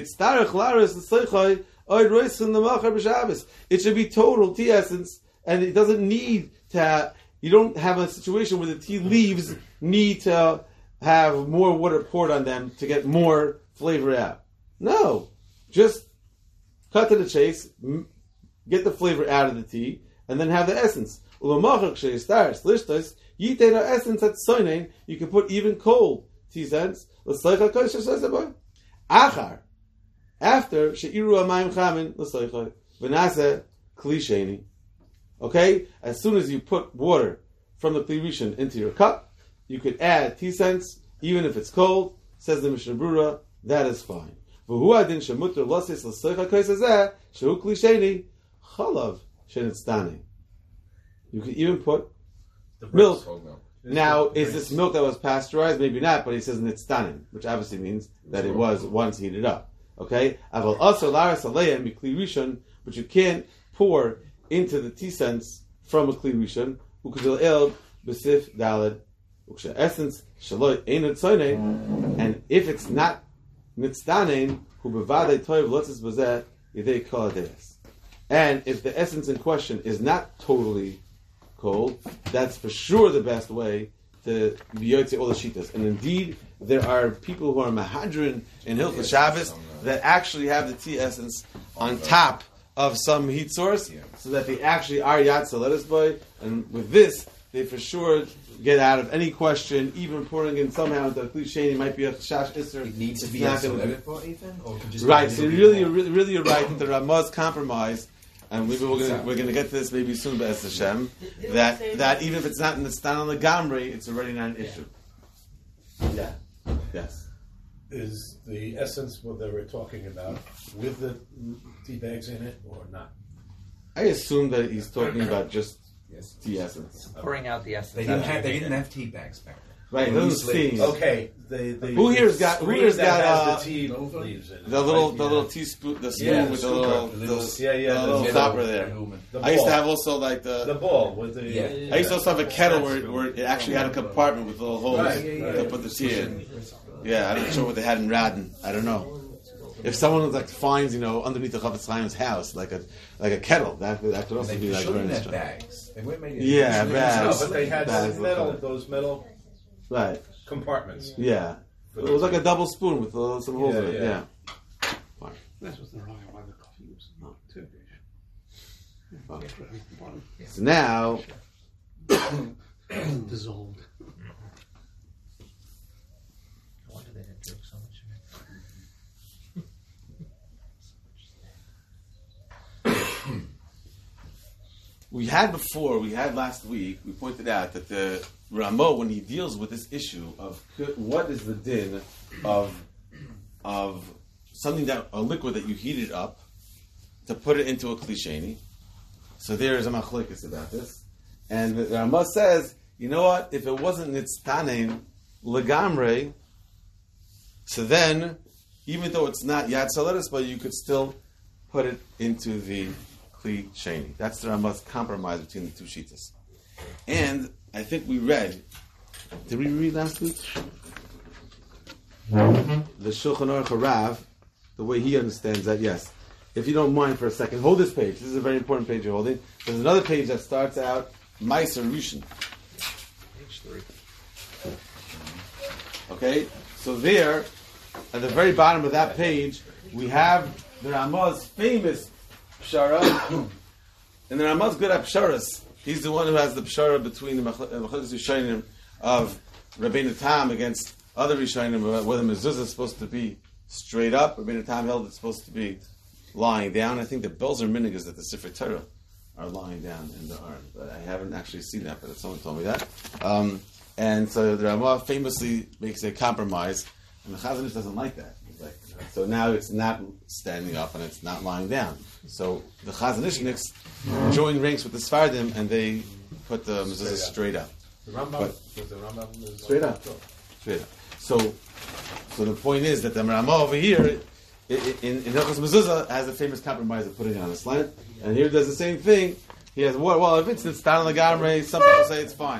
It should be total tea essence, and it doesn't need to. You don't have a situation where the tea leaves need to have more water poured on them to get more flavor out. No, just cut to the chase, get the flavor out of the tea, and then have the essence. Essence at soinen, you can put even cold tea scents. After sheiru amayim chamin l'soicha v'nase kli sheni. Okay, as soon as you put water from the kli rishon into your cup, you could add tea scents, even if it's cold. Says the Mishnah Berurah, that is fine. V'hu adin shemuter losis l'soicha kaisazeh shehu kli sheni chalav shenitztani. You could even put milk. Now, is this milk that was pasteurized? Maybe not, but he says nitztanim, which obviously means that it was once heated up. Okay? Aval also laras aleim mikli rishon, but you can't pour into the tea scents from a kli rishon. Ukazil el besif daled uksha essence shaloi einat soinen, and if it's not nitztanim, hu bevadei toiv lotzis bazeh yidei kol adeis. And if the essence in question is not totally cold, that's for sure the best way to be yotze all the shitas. And indeed, there are people who are mahadrin in Hilchos Shabbos that actually have the tea essence on top of some heat source, so that they actually are yatsa lettuce boy. And with this, they for sure get out of any question. Even pouring in somehow into a cliche, it might be a shash isser. It needs to be yatsa lettuce boy, Ethan, or just right. So really, you're right that the Ramah's compromise. And we're going to get to this maybe soon, but Hashem, that even if it's not in the stan on the gamri, it's already not an issue. Yeah. Yes. Is the essence what they were talking about with the tea bags in it or not? I assume that he's talking about just tea essence. Pouring out the essence. They didn't have tea bags back then. Right, it doesn't seem. Okay, who here's got the tea leaves in it? The little teaspoon, the spoon with the little stopper there. I used to have also like the ball with the. I used to also have a kettle where it actually had a compartment with little holes to put the tea in. Yeah, I'm not sure what they had in Radin. I don't know. If someone finds underneath the Chafetz Chaim's house like a kettle, that could also be like very interesting. Bags. Yeah, bags. No, but they had those metal. Right. Compartments. Yeah. It was like a double spoon with some holes in it. Yeah. Fine. That's what's wrong why the coffee was not too good. So now, dissolved. I wonder they didn't drink so much of it. we had last week, we pointed out that the Ramah, when he deals with this issue of what is the din of something a liquid that you heated up to put it into a klisheni. So there is a machlokes about this. And the Ramah says, you know what, if it wasn't nitztanein legamre, so then, even though it's not yatsa lettuce, but you could still put it into the klisheni. That's the Ramah's compromise between the two shitas. And I think we read. Did we read last week? the Shulchan Aruch Rav, the way he understands that, yes. If you don't mind for a second, hold this page. This is a very important page you're holding. There's another page that starts out Meiser Rishon. Page 3. Okay, so there, at the very bottom of that page, we have the Ramah's famous Pshara, and the Ramah's good at Psharas. He's the one who has the Pshara between the Machlokes Rishonim of Rabbeinu Tam against other Rishonim about whether mezuzah is supposed to be straight up. Rabbeinu Tam held it's supposed to be lying down. I think the Belzer Minig is that the Sefer Torah are lying down in the arm, but I haven't actually seen that, but someone told me that. And so the Ramah famously makes a compromise, and the Chazon Ish doesn't like that. So now it's not standing up and it's not lying down. So the Chazon Ishniks join ranks with the Sfardim and they put the mezuzah straight up. The Rambam is straight up. Straight up. So the point is that the Ramah over here in Hilchos Mezuzah has a famous compromise of putting it on a slant, and here does the same thing. He has if it's down on the gamre, some people say it's fine.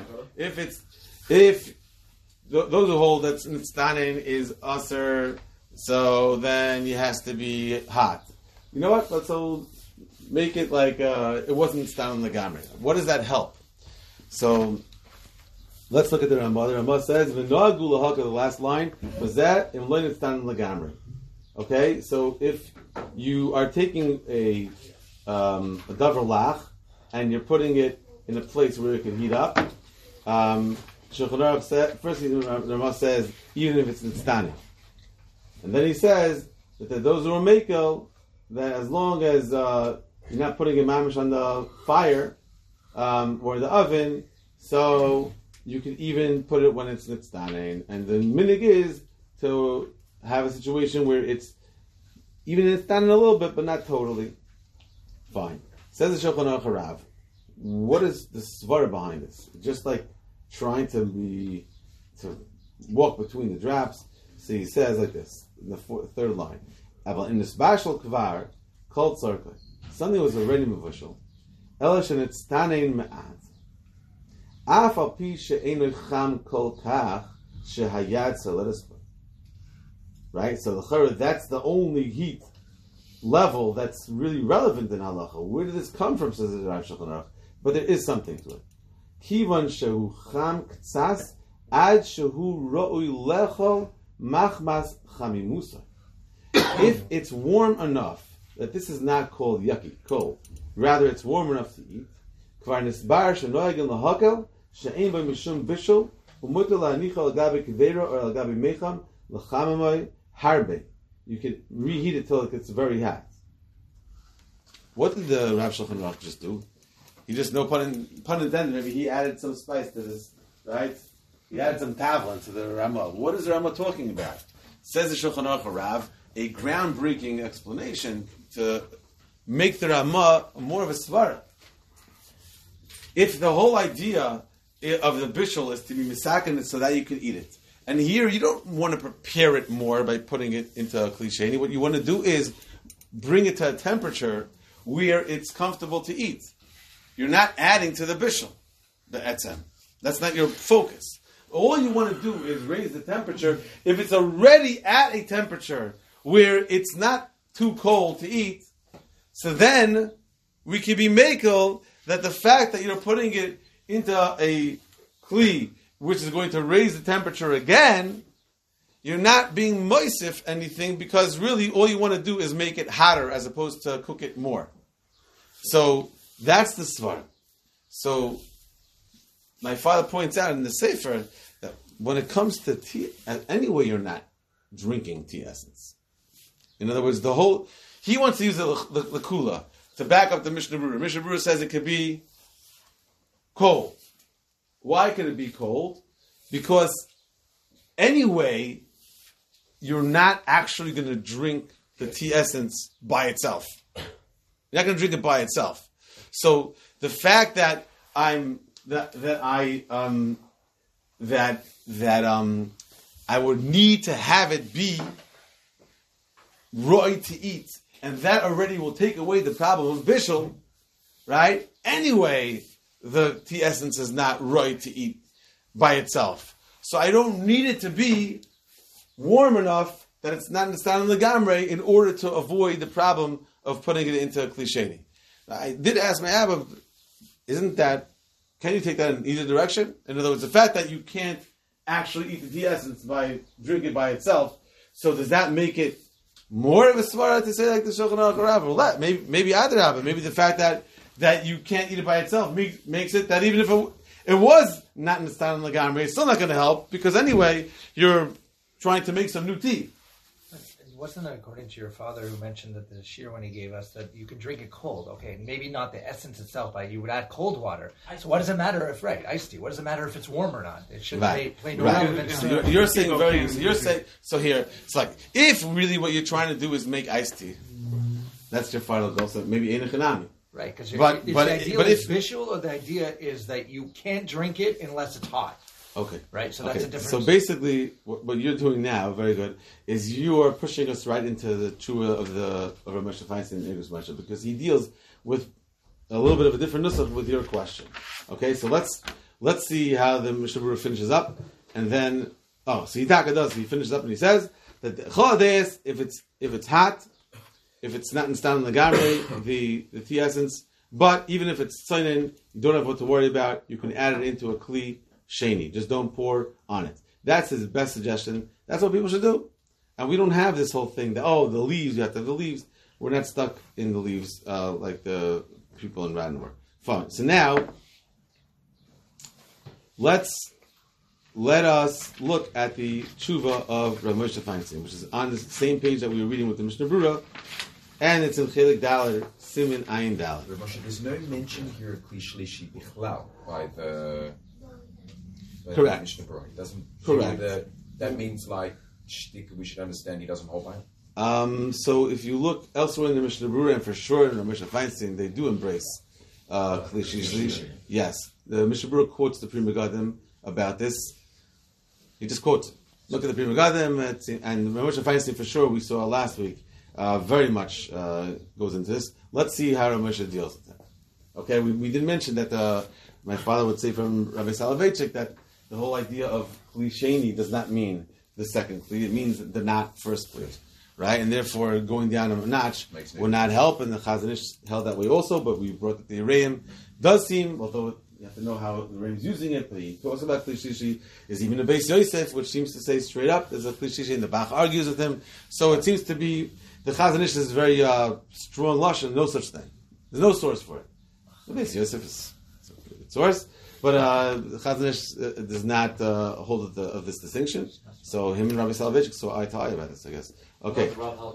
If those who hold that Nitzdanin is Aser, so then it has to be hot. You know what? Let's make it like it wasn't down on the gamre. What does that help? So let's look at the Ramah. The Ramah says, "V'noagu lahaka," the last line was that in loy nitzdanin lagamre. Okay, so if you are taking a davar lach and you're putting it in a place where it can heat up, Shulchan Aruch said, first the Ramah says, even if it's nitzdanin. And then he says that those who are mekel, that as long as you're not putting a mamish on the fire or the oven, so you can even put it when it's nitzdanin. And the minig is to have a situation where it's even nitzdanin a little bit, but not totally. Fine. Says the Shulchan Aruch Rav. What is the svara behind this? Just like trying to walk between the drafts. So he says like this in the third line: in the special kvar called circle, something was already mevushal. Elash and it's tanein me'at. Af al pi she'enu cham kol kach shehayad seletispa. Right. So that's the only heat level that's really relevant in halacha. Where did this come from? Says the Rav Shulchan Aruch. But there is something to it. Kivan shehu cham ktsas ad shehu ro'ui lecho machmas chamimusa. If it's warm enough that this is not called yucky, cold, rather it's warm enough to eat, kvar nisbar shenoegin lahakel she'ein by mishum bishul umutal la'anicha al gabi kivera or al gabi mecham l'chamamai harbe. You can reheat it till it gets very hot. What did the Rav Shulchan Aruch just do? He just, no pun intended, maybe he added some spice to this, right? He added some tavlin to the Ramah. What is the Ramah talking about? Says the Shulchan Aruch Rav, a groundbreaking explanation to make the Ramah more of a svara. If the whole idea of the bishul is to be misaken so that you can eat it, and here you don't want to prepare it more by putting it into a cliché. What you want to do is bring it to a temperature where it's comfortable to eat. You're not adding to the bishul, the etzem. That's not your focus. All you want to do is raise the temperature. If it's already at a temperature where it's not too cold to eat, so then we can be makel that the fact that you're putting it into a kli, which is going to raise the temperature again, you're not being moisif anything, because really all you want to do is make it hotter as opposed to cook it more. So that's the svar. So my father points out in the Sefer that when it comes to tea, anyway, you're not drinking tea essence. In other words, he wants to use the kula to back up the Mishnah Berurah. Mishnah Berurah says it could be cold. Why could it be cold? Because anyway, you're not actually going to drink the tea essence by itself. You're not going to drink it by itself. So the fact that I would need to have it be roy to eat, and that already will take away the problem of bishul, right? Anyway, the tea essence is not roy to eat by itself. So I don't need it to be warm enough that it's not in the gamre in order to avoid the problem of putting it into a klisheni. I did ask my Abba, can you take that in either direction? In other words, the fact that you can't actually eat the tea essence by drinking it by itself, so does that make it more of a svara to say like the Shulchan Aruch Rav? Well, maybe either Abba. Maybe the fact that you can't eat it by itself makes it that even if it was not in the stand in the gamre, it's still not going to help, because anyway, you're trying to make some new tea. Wasn't it according to your father who mentioned that the shir when he gave us that you can drink it cold? Okay, maybe not the essence itself, but you would add cold water. So what does it matter if iced tea? What does it matter if it's warm or not? It should play no relevance. You're saying you're saying so here. It's like if really what you're trying to do is make iced tea, that's your final goal. So maybe ain't a chanami. Right, because the idea is visual, or the idea is that you can't drink it unless it's hot. Okay. Right, so that's a difference. So basically, what you're doing now, very good, is you are pushing us right into the tshuva of Rav Moshe Feinstein and Egus Moshe, because he deals with a little bit of a different nusach with your question. Okay, so let's see how the Mishnah Berurah finishes up, and then so Yitaka does. He finishes up and he says that the choladeis, if it's hot, if it's not installed in the gamre, the tea essence, but even if it's tzainin, you don't have what to worry about. You can add it into a kli sheni. Just don't pour on it. That's his best suggestion. That's what people should do. And we don't have this whole thing that, the leaves, you have to have the leaves. We're not stuck in the leaves like the people in Radnor. Fine. So now, let us look at the tshuva of Rav Moshe Feinstein, which is on the same page that we were reading with the Mishnah Berurah, and it's in Chelik Dalet, Simin Ayin Dalet. Rav Moshe, there's no mention here of Kli Shlishi Bichlal by the correct. Mishnah Berurah. It doesn't. Correct. That means we should understand he doesn't hold by it. So if you look elsewhere in the Mishnah Berurah, and for sure in the Mishnah Feinstein, they do embrace Kli Shlishi. Yes, the Mishnah Berurah quotes the Pri Megadim about this. He just quotes it. Look at the Pri Megadim, and the Mishnah Feinstein for sure we saw last week. Very much goes into this. Let's see how Rav Moshe deals with that. Okay, we did mention that my father would say from Rabbi Soloveitchik that the whole idea of Kli Sheni does not mean the second Kli. It means the not first Kli, right? And therefore, going down a notch will not help. And the Chazon Ish held that way also. But we brought that the Yereim does seem, although you have to know how the Yereim is using it. But he talks about Kli Shlishi. Is even a Beis Yosef, which seems to say straight up there's a Kli Shlishi, and the Bach argues with him. So it seems to be. The Chazon Ish is very strong lashon, no such thing. There's no source for it. The Beis Yosef is a good source, but the Chazon Ish does not hold of this distinction. So him and Rabbi Soloveitchik saw eye to eye about this, I guess. Okay.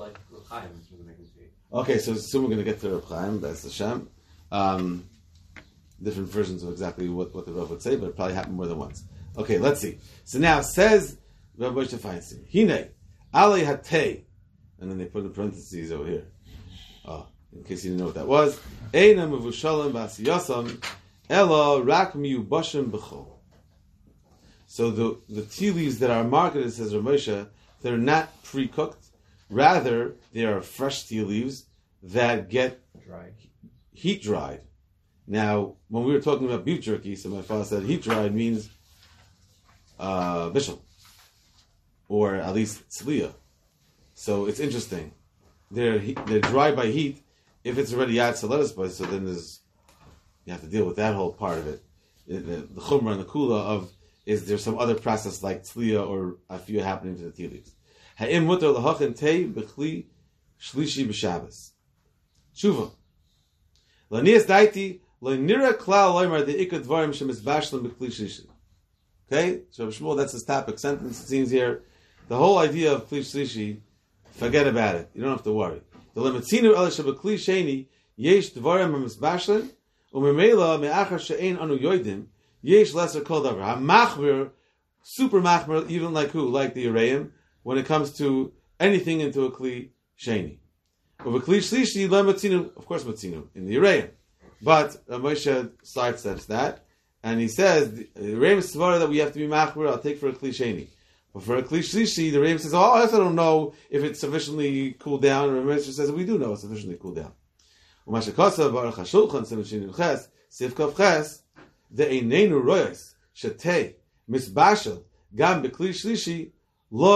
Okay, so soon we're going to get to Reb Chaim, Be'ez Hashem. Different versions of exactly what the Rav would say, but it probably happened more than once. Okay, let's see. So now says Rav Moshe Feinstein, Hine, Alei Hatei. And then they put in parentheses over here. In case you didn't know what that was. Eina mevushalim b'asiyasam ela rak miyubashim b'chol. So the tea leaves that are marketed, says Rav Moshe, they're not pre-cooked. Rather, they are fresh tea leaves that get heat dried. Now, when we were talking about beef jerky, so my father said heat dried means bishul, or at least tzliya. So it's interesting. They're dry by heat. If it's already yad lettuce by, so then you have to deal with that whole part of it. The chumrah and the kula of is there some other process like tzliya or afiyah happening to the tea leaves. Ha'im mutar lahachin tei b'chli shlishi b'shabbos. Tshuva. Lanias daiti lanira klal loymar the ikad dvarim shemizbashlim b'chli shlishi. Okay, so Shmuel, that's his topic sentence. It seems here the whole idea of kli shlishi. Forget about it. You don't have to worry. The lematzinu el shabakli sheni yesh dvarim misbashlin umemela me'achar she'ein anu yoidim yesh lesser kol davar hamachmir super machmir even like who the Yereim when it comes to anything into a kli sheni. Of a kli shlishi lematzinu of course matzinu in the Yereim, but Moshe sidesteps that and he says the Yereim is svara that we have to be machmir. I'll take for a kli sheni. But for a kli shlishi, the Rebbe says, I also don't know if it's sufficiently cooled down. And the Rebbe says, we do know it's sufficiently cooled down. Umashakasa baruch hashulchan semishin ches sivkav ches the einenu royas shetei misbashel gam bekli shlishi loy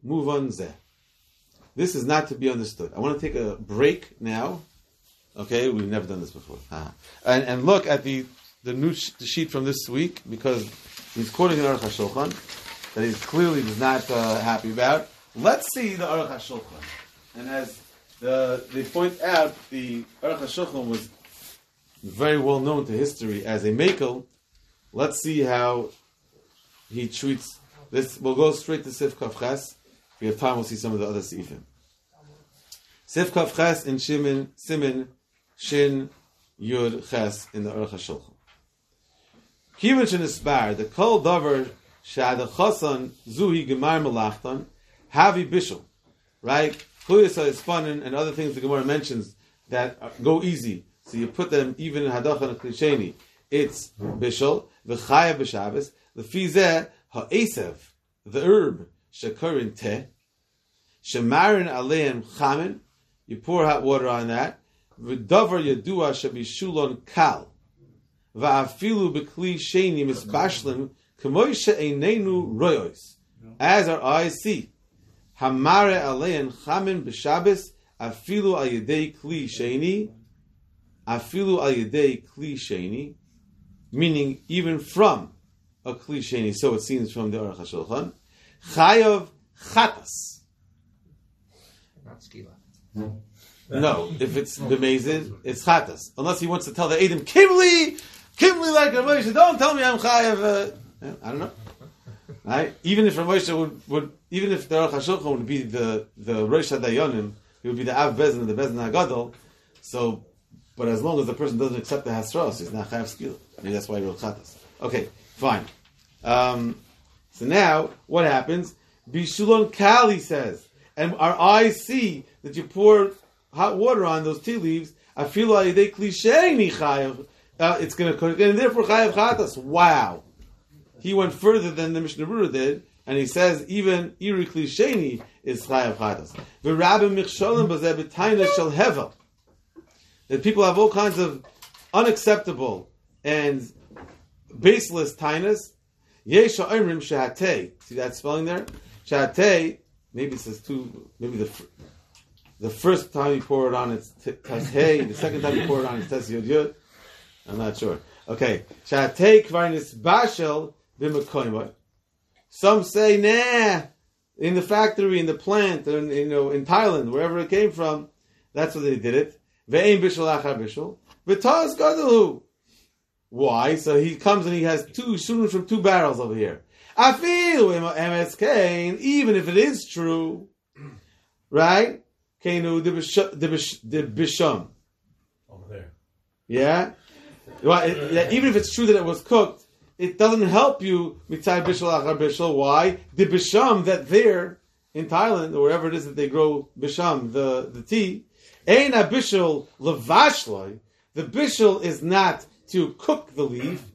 muvan zeh. This is not to be understood. I want to take a break now. Okay, we've never done this before. And look at the new sheet from this week, because he's quoting an Aruch HaShulchan that he clearly is not happy about. Let's see the Aruch HaShulchan. And as they point out, the Aruch HaShulchan was very well known to history as a makel. Let's see how he treats this. We'll go straight to Sif Kaf Ches. If we have time, we'll see some of the other Sifim. Sif Kaf Ches in Simin Shin Yud Ches in the Aruch HaShulchan. Kivan Shenisbar, the Kol Davar Shad Chasan Zuhi Gemar Malachtan Havi Bishul, right? Kluyasa Ispanin and other things the Gemara mentions that go easy. So you put them even in Hadach and Klisheni. It's Bishul, V'chaya B'Shabbos, L'fizeh Ha'esev, the herb, Shekarin Teh, Shemarin Aleim Chamin, you pour hot water on that, V'davar Yadua Shabishulon Kal, Va'afilu B'kli Sheni Misbashlim, K'moishe Einenu Royos, as our eyes see. Hamare Aleim Chamin B'Shabbos, Afilu Al Yedei Kli Sheni, Afilu Al Yedei Kli Sheni, meaning even from a Kli Sheni, so it seems from the Aruch HaShulchan. Chayav Chatas. Not Skila. No, if it's B'mezid, it's Chatas. Unless he wants to tell the Edom, Kimli like Ramosha, don't tell me I'm Chayav. I don't know. Right? Even if Ramosha would, even if the Aruch HaShulchan would be the Rosh HaDayanim, he would be the Av Bezin, the Bezin HaGadol. So, but as long as the person doesn't accept the Hasros, he's not Chayav Skila. I mean, that's why he wrote Chatas. Okay, fine. So now, what happens? Bishulon Kal, he says, and our eyes see that you pour hot water on those tea leaves. I feel like they Klisheni Chayav. It's going to cook, and therefore Chayav Chatas. Wow, he went further than the Mishnah Berurah did, and he says even Iri Klisheni is Chayav Chatas. V'Rabbi Michsholim Bazeh B'Taina Shel Hevel. That people have all kinds of unacceptable and baseless tainas. Yesha Imrim Shahatei. See that spelling there? Shahatei. Maybe it says two. Maybe the first time you pour it on it's Tashei. The second time you pour it on it's Tes Yud Yud. I'm not sure. Okay. Shahatei Kvarnis Bashel B'Mekoimot. Some say nah. In the factory, in the plant, in Thailand, wherever it came from, that's where they did it. Ve'ein bishul achar bishul. V'taz gadolu. Why? So he comes and he has two shooting from two barrels over here. Afilu MSK, even if it is true, right? Kenu de bisham. Over there. Yeah? Well, even if it's true that it was cooked, it doesn't help you mitzay bishul achar bishul. Why? The bisham that there in Thailand, or wherever it is that they grow bisham, the tea, ein a bishul levashloi. The bishul is not to cook the leaf,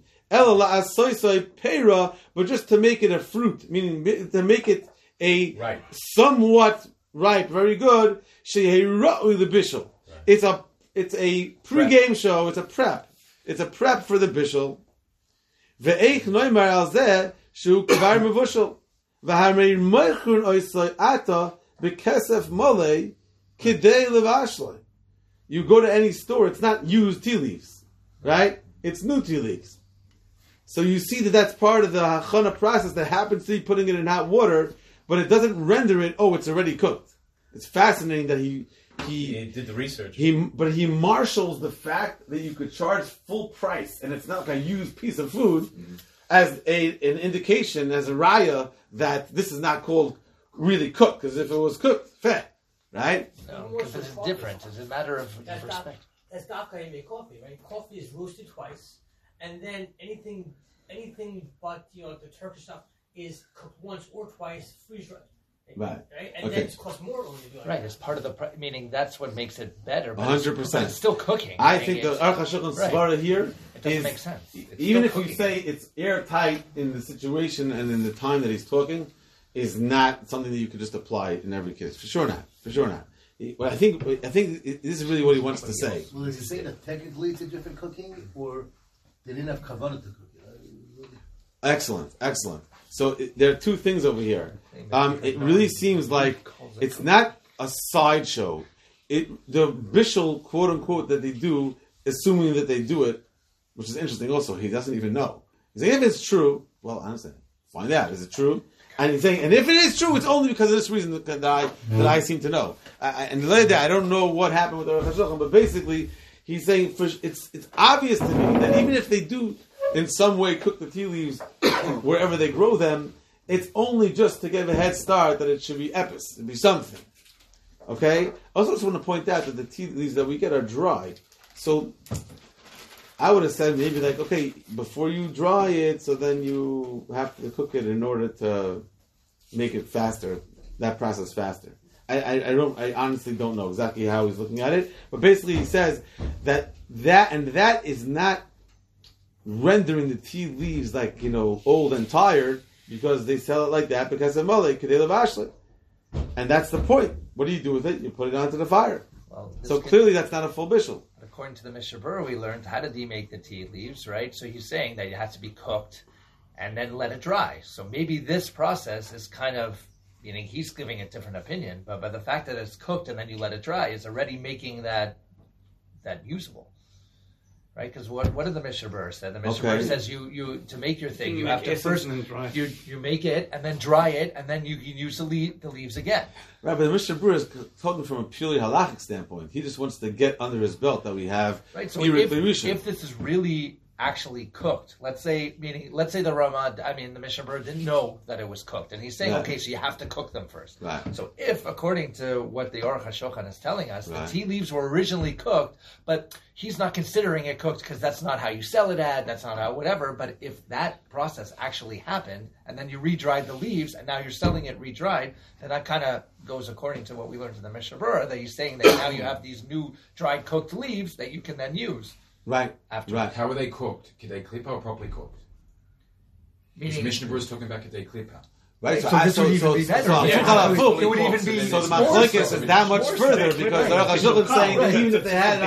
but just to make it a fruit, meaning to make it a somewhat ripe, very good. The bishul. Right. It's a pre-game show. It's a prep. It's a prep for the bishul. Ve'eich noimar al zeh shu kvar mevushel v'harmei moichun oisoi ata bekesef molei kidei levashloi. You go to any store, it's not used tea leaves, right? It's new tea leaves. So you see that that's part of the hachana process that happens to be putting it in hot water, but it doesn't render it, it's already cooked. It's fascinating that he did the research. But he marshals the fact that you could charge full price, and it's not like a used piece of food, as an indication, as a raya, that this is not called really cooked, because if it was cooked, fair. Right? No, because it's different. It's a matter of respect. That's Dafka you make coffee, right? Coffee is roasted twice, and then anything but the Turkish stuff is cooked once or twice, freeze dried. Right. And then it costs more when you do it. Right. It's part of the meaning. That's what makes it better. 100%. It's still cooking. I think the Aruch HaShulchan svara here it doesn't make sense. Even if you say it's airtight in the situation and in the time that he's talking, is not something that you could just apply in every case. For sure not. Well, I think this is really what he wants to say. Well, is he saying that technically it's a different cooking, or they didn't have kavanah to cook it? Excellent. So there are two things over here. It really seems like it's not a sideshow. The bishul, quote unquote, that they do, assuming that they do it, which is interesting also, he doesn't even know. He's saying, if it's true, well, I understand. Find out, is it true? And he's saying, and if it is true, it's only because of this reason that I seem to know. And the other day, I don't know what happened with the Aruch HaShulchan, but basically, he's saying, it's obvious to me that even if they do in some way cook the tea leaves wherever they grow them, it's only just to give a head start that it should be epis, it'd be something. Okay? I also just want to point out that the tea leaves that we get are dry. So I would have said maybe like, okay, before you dry it, so then you have to cook it in order to make it faster, that process faster. I honestly don't know exactly how he's looking at it, but basically he says that is not rendering the tea leaves like, old and tired because they sell it like that because of Malek, Kedei Levashli. And that's the point. What do you do with it? You put it onto the fire. Well, so clearly that's not a full bishul. According to the Mishnah Berurah, we learned how to demake the tea leaves, right? So he's saying that it has to be cooked and then let it dry. So maybe this process is kind of, he's giving a different opinion, but by the fact that it's cooked and then you let it dry is already making that usable. Right, because what did the Mishnah Berurah say? The Mishnah Berurah says you to make your thing, you have to first you make it and then dry it and then you can use the leaves again. Right, but the Mishnah Berurah is talking from a purely halachic standpoint. He just wants to get under his belt that we have. Right, so if this is really actually cooked, let's say the the Mishnah Berurah didn't know that it was cooked, and he's saying, okay, so you have to cook them first. Right. So if, according to what the Aruch HaShulchan is telling us, the tea leaves were originally cooked, but he's not considering it cooked because that's not how you sell it at, that's not how whatever, but if that process actually happened, and then you re-dried the leaves, and now you're selling it re-dried, then that kind of goes according to what we learned in the Mishnah Berurah, that he's saying that now you have these new dried cooked leaves that you can then use. Right. Right. How are they cooked? Kedei klipa or properly cooked? Because Mishnah Berurah is talking about kedei klipa. Right. So this would even be better. It would even be. So the machlokes is that much further because the Aruch HaShulchan is saying that even if they had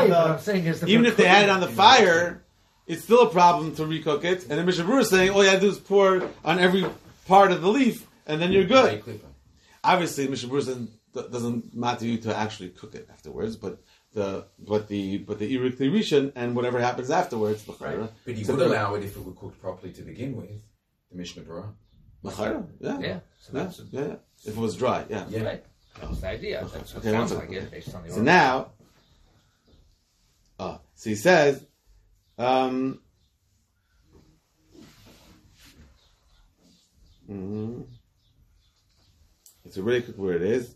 it on the fire, it's still a problem to recook it. And the Mishnah Berurah is saying all you have to do is pour on every part of the leaf, and then you're good. Obviously, Mishnah Berurah doesn't matter you to actually cook it afterwards, but the Irik Rishon and whatever happens afterwards. Right. But he would allow it if it were cooked properly to begin with. The Mishnah Berurah. Yeah. If it was dry, yeah. Right. That's the idea. That's what sounds like it based on the order. So now, so he says, it's a really quick where it is.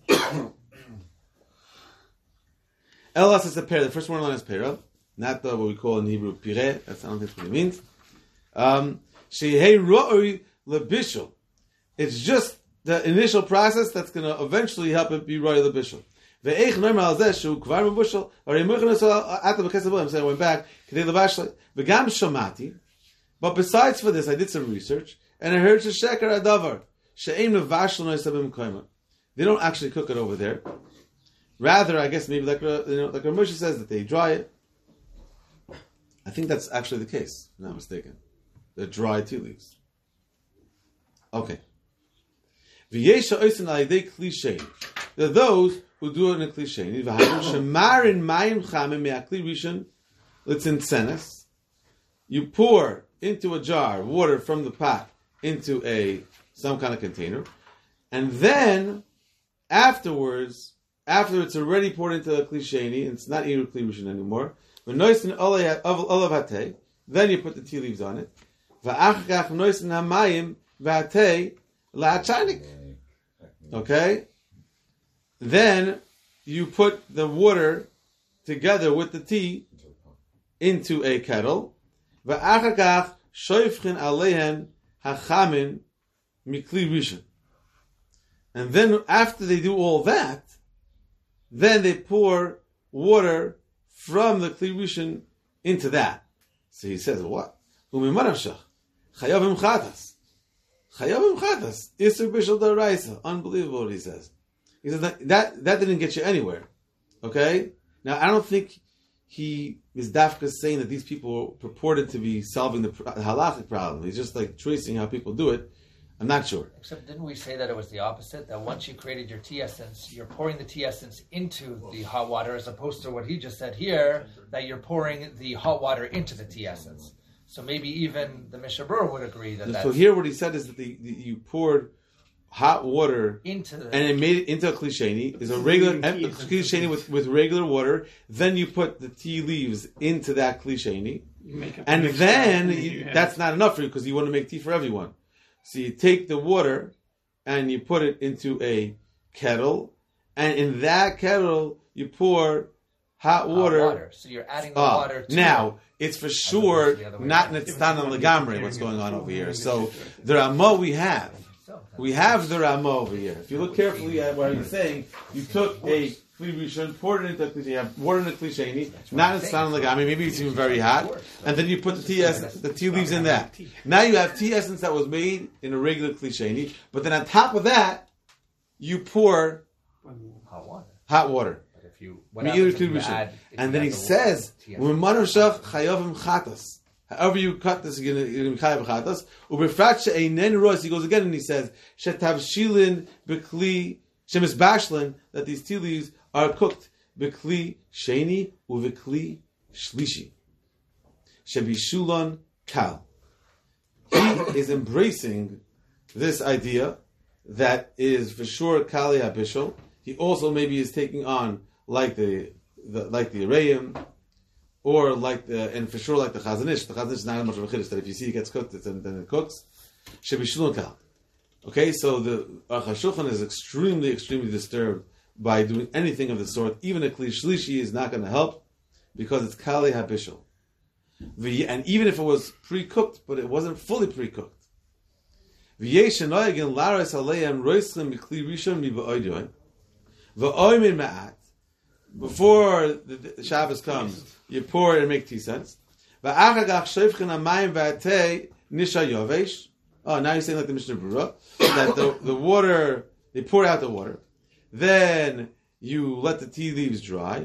Elas is a pair. The first one line is pera, not what we call in Hebrew pire. That's I don't think that's what it means. Shehei ro'oi lebishul. It's just the initial process that's going to eventually help it be ro'oi lebishul. Ve'eich normal zeh shu kvar mebushul. Or imuchnas ata b'kesav. I'm saying I went back. Kedei lebashli. V'gam shamati. But besides for this, I did some research and I heard sheshekar adavar she'eim levashel noisabim koyma. They don't actually cook it over there. Rather, I guess maybe like Moshe says that they dry it. I think that's actually the case, if I'm not mistaken. The dry tea leaves. Okay. There are those who do it in a cliche. You pour into a jar water from the pot into some kind of container, and then afterwards, after it's already poured into a klisheni, and it's not Iru Kli Rishon anymore, then you put the tea leaves on it. Okay? Then you put the water together with the tea into a kettle. And then after they do all that, then they pour water from the Kli Rishon into that. So he says, what? Chayavim chatas. Isur bishul daraisa. Unbelievable what he says. He says that didn't get you anywhere. Okay? Now, I don't think he is dafka saying that these people purported to be solving the halachic problem. He's just like tracing how people do it. I'm not sure. Except didn't we say that it was the opposite? That once you created your tea essence, you're pouring the tea essence into the hot water, as opposed to what he just said here, that you're pouring the hot water into the tea essence. So maybe even the Mishnah Berurah would agree that that's... So here what he said is that you poured hot water into the... and it made it into a klisheni. Is a regular klisheni with regular water. Then you put the tea leaves into that klisheni. And then that's not enough for you because you want to make tea for everyone. So you take the water and you put it into a kettle, and in that kettle you pour hot water. So you're adding the water to now, it's for sure not Nitztan and Legamre what's going on over here. So the Ramah we have the Ramah over here. If you look carefully at what he's saying, you took a Kli Rishon, poured it into a Klisheni, you have water in a Klisheni, not Nitztan and Legamre, maybe it's even very hot, and then you put the tea leaves in that. Now you have tea essence that was made in a regular Klisheni, but then on top of that, you pour hot water. And then he says, however you cut this, you're going to be chayav chatas. He goes again and he says, shetavshilin b'kli shemis bashlin, that these tea leaves are cooked b'kli sheni uv'kli shlishi. Shebishulon kal. He is embracing this idea that is for sure kali habishol. He also maybe is taking on like the Arayim, or like and for sure like the Chazanish. The Chazanish is not much of a chiddush that if you see it gets cooked, then it cooks. Shebishulon kal. Okay, so the Aruch HaShulchan is extremely disturbed by doing anything of the sort. Even a Kli Shlishi is not going to help because it's Kali HaBishul. And even if it was pre-cooked, but it wasn't fully pre-cooked. Before the Shabbos comes, you pour it and make tea sense. Oh, now you're saying like the Mishnah Berurah, that the water, they pour out the water, then you let the tea leaves dry.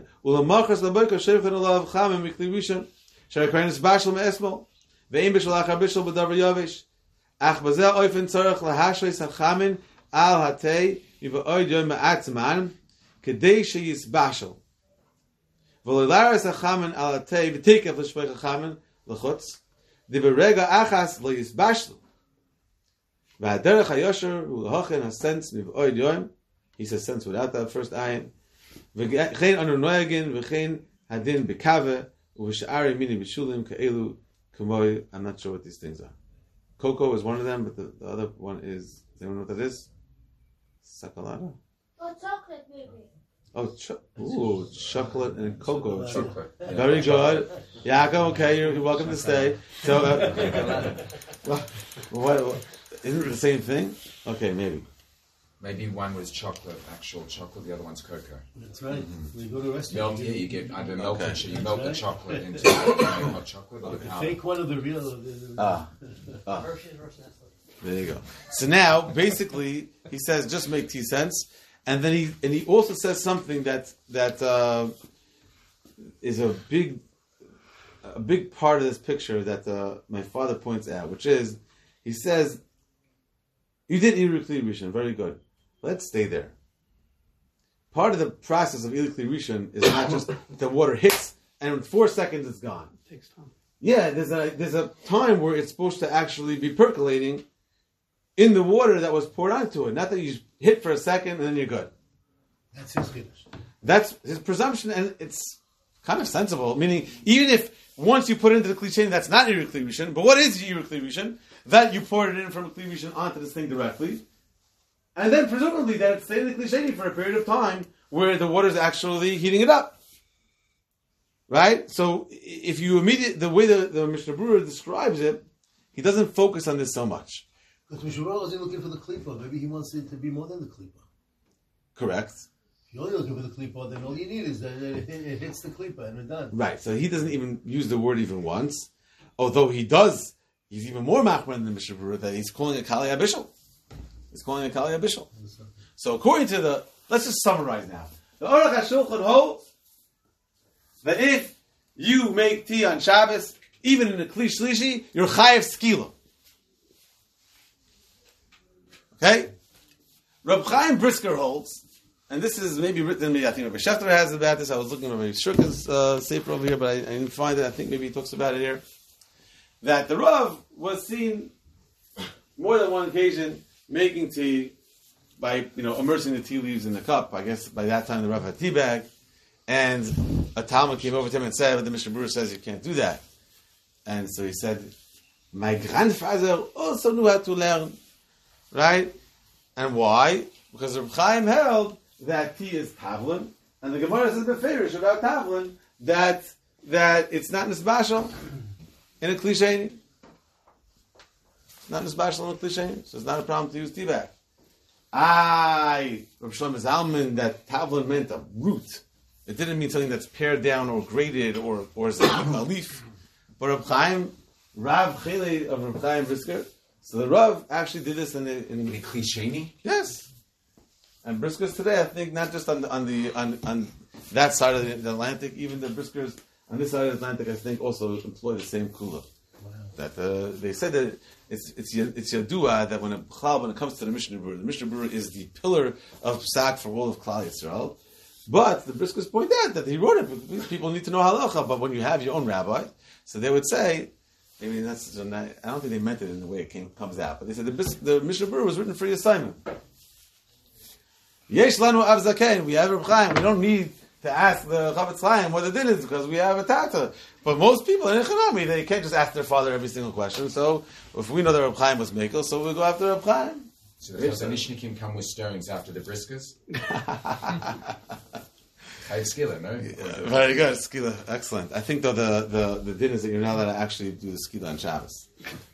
He says sense without that first ayin. I'm not sure what these things are. Cocoa is one of them, but the other one is, does anyone know what that is? Sakalada? Oh, chocolate maybe. Oh, chocolate and cocoa. Chocolate. Very good. Yaakov, okay, you're welcome to stay. So, what, isn't it the same thing? Okay, maybe. Maybe one was chocolate, actual chocolate, the other one's cocoa. That's right. When you go to a restaurant, milk, you get either milk and sugar. You melt the chocolate into hot chocolate or the powder. Fake one of the real. There you go. So now, basically, he says just make tea sense, and then he also says something that is a big part of this picture that my father points out, which is he says you did Iru Kli Rishon, very good. Let's stay there. Part of the process of Iru Kli Rishon is not just the water hits and in 4 seconds it's gone. It takes time. Yeah, there's a time where it's supposed to actually be percolating in the water that was poured onto it. Not that you hit for a second and then you're good. That's his chiddush. That's his presumption, and it's kind of sensible. Meaning, even if once you put it into the Kli Sheni, that's not Iru Kli Rishon, but what is Iru Kli Rishon? That you poured it in from a Kli Rishon onto this thing directly, and then presumably that it stayed in the Kli Sheni for a period of time where the water is actually heating it up. Right? So if you the way the Mishnah Berurah describes it, he doesn't focus on this so much. Because Mishnah Berurah wasn't looking for the klipa. Maybe he wants it to be more than the klipa. Correct. If you're only looking for the klipa, then all you need is that it hits the klipa and we're done. Right. So he doesn't even use the word even once, although he does. He's even more machmer than the Mishnah Berurah that he's calling it Kali HaBishul. He's calling it Kali HaBishul. So according to let's just summarize now. The Aruch HaShulchan holds that if you make tea on Shabbos, even in a Kli Shlishi, you're chayav skila. Okay? Reb Chaim Brisker holds, and this is maybe written, I think Rabbi Schefter has about this. I was looking at Rabbi Shurka's sefer over here, but I didn't find it. I think maybe he talks about it here. That the Rav was seen more than one occasion making tea by, immersing the tea leaves in the cup. I guess by that time the Rav had tea bag. And a Talmud came over to him and said, but the Mishnah Berurah says you can't do that. And so he said, my grandfather also knew how to learn. Right? And why? Because Reb Chaim held that tea is tavlin, and the Gemara says beferish about tavlin that it's not nisbashal in a klisheni. Not nisbashal in a klisheni, so it's not a problem to use tea bag. Reb Shlomo Zalman, that tavlin meant a root. It didn't mean something that's pared down or grated or as a leaf. But Reb Chaim, Rav Chele of Reb Chaim Brisker, so the Rav actually did this in the klisheni. Yes. And Briskers today, I think, not just on that side of the Atlantic, even the Briskers on this side of the Atlantic, I think, also employ the same kula. Wow. That they said that it's yadua that when it comes to the Mishnah Berurah is the pillar of psak for all of Klal Yisrael. But the Briskers point out that he wrote it because people need to know halacha. But when you have your own rabbi, so they would say, maybe that's. I don't think they meant it in the way it comes out, but they said the Mishnah Berurah was written for your Simon. Yesh lanu av zaken. We have Reb Chaim. We don't need to ask the Chavetz Chaim what the din is because we have a tata. But most people in Echanami, they can't just ask their father every single question. So if we know that Reb Chaim was Mekel, so we'll go after Reb Chaim. So the Nishnikim come with stirrings after the Briskers? I have skila, no? Yeah, very good, skila. Excellent. I think, though, the din is that you're not allowed to actually do the skila on Shabbos.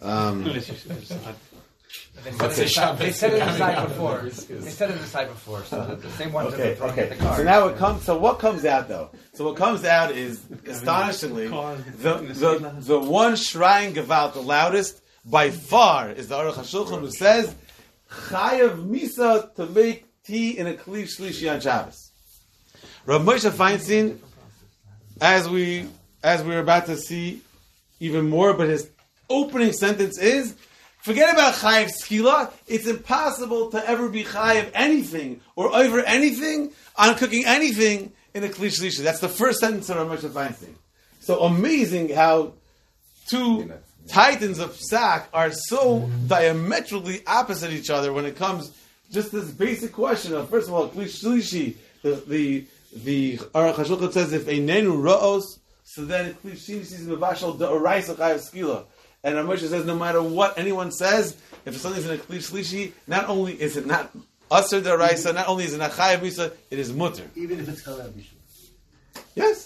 They said it aside before. They said it aside before. So the same ones that were the car. So now what comes out, though? So what comes out is, astonishingly, the one shrine Gevalt, the loudest, by far, is the Aruch HaShulchan, who says, Chayav Misa to make tea in a Kli Shlishi on Shabbos. Rav Moshe Feinstein, as we're about to see even more, but his opening sentence is, forget about Chayav Skila, it's impossible to ever be Chayav anything, or over anything, on cooking anything in a Kli Shlishi. That's the first sentence of Rav Moshe Feinstein. So amazing how two titans of psak are so diametrically opposite each other when it comes just this basic question of, first of all, Kli Shlishi, the Aruch HaShulchan says, if einenu ra'os, so then Kli Shlishi is mevashal d'oraisa chayav skila. And Rav Moshe says, no matter what anyone says, if something's in a Kli Shlishi, not only is it not aser d'oraisa, not only is it not chayav misa, it is mutter. Even if it's chayav misa. Yes.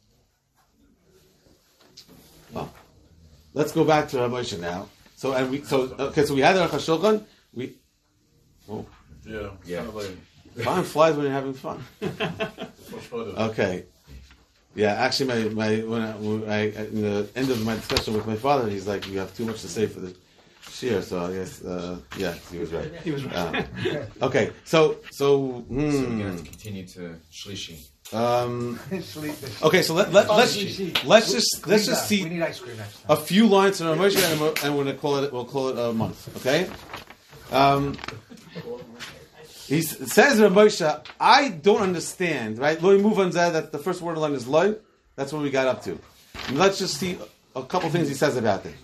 Well, let's go back to Rav Moshe now. So we had the Aruch HaShulchan. Yeah. Time flies when you're having fun. Okay. Yeah, actually, when I in the end of my discussion with my father, he's like, "You have too much to say for the shir." So I guess, yeah, he was right. He was right. Okay, so we're gonna have to continue to shlishi. Okay, so let's just see we need ice cream next time. a few lines from Rav Moshe, and we'll call it a month. Okay. He says, Rav Moshe, I don't understand, right? Loi Muvan Zeh, that the first word line is Loi. That's what we got up to. And let's just see a couple things he says about it.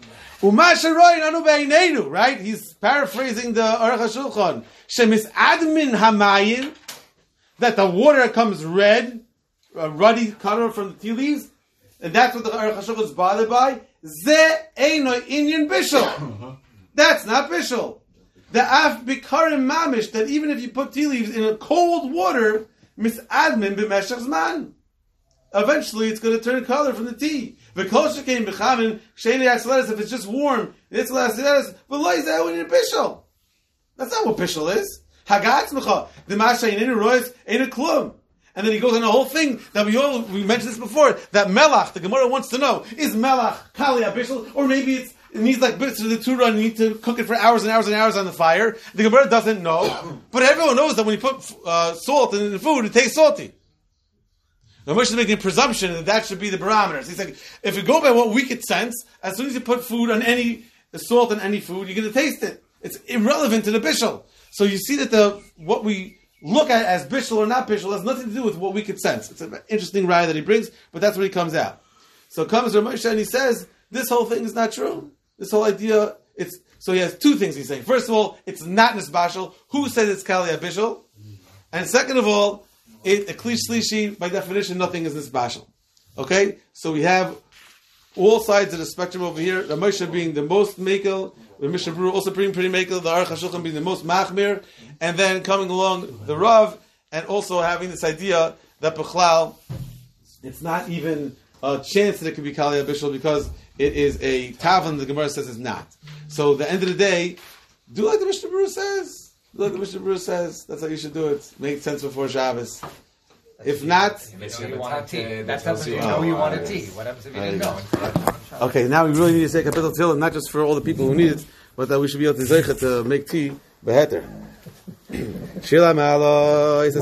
Right? He's paraphrasing the Aruch HaShulchan. Shemis admin hamayin, that the water comes red, a ruddy color from the tea leaves, and that's what the Aruch HaShulchan is bothered by. Ze eino inyan bishul. That's not bishul. The af bikarim mamish, that even if you put tea leaves in a cold water, misadmin b'meshach zman, eventually it's going to turn color from the tea. V'kol shekein b'chamin sheni atzeleres, if it's just warm, it's atzeleres. V'lo yizeh in a bishul. That's not what bishul is. Hagatzmecha the masha in rois ain't a klum. And then he goes on the whole thing that we mentioned this before. That melach, the Gemara wants to know, is melach kali bishul, or maybe it needs like bits of the Torah, and you need to cook it for hours and hours and hours on the fire. The Gemara doesn't know, but everyone knows that when you put salt in the food, it tastes salty. Now Moshe is making a presumption that should be the barometers. He's like, if you go by what we could sense, as soon as you put food on salt on any food, you're going to taste it. It's irrelevant to the bishul. So you see that what we look at as bishul or not bishul has nothing to do with what we could sense. It's an interesting raya that he brings, but that's what he comes out. So comes Rav Moshe and he says, this whole thing is not true. This whole idea, so he has two things he's saying. First of all, it's not nisbashal. Who says it's kali bishul? And second of all, a klish shlishi, by definition, nothing is nisbashal. Okay? So we have all sides of the spectrum over here. Rav Moshe being the most mekel, the Mishnah Berurah also being pretty mekel, the Aruch HaShulchan being the most machmir, and then coming along the Rav, and also having this idea that Bechlal, it's not even a chance that it could be Kali Abishal because it is a Tavlin, the Gemara says it's not. So at the end of the day, do like the Mishnah Berurah says. Do like the Mishnah Berurah says. That's how you should do it. Make sense before Shabbos. If not, you want a tea. That's how you know you want a tea. What happens if you didn't know? Okay, now we really need to say Kapitel Tehillim, not just for all the people who need it, but that we should be able to zeicha to make tea beheter. Shila Ma'ala.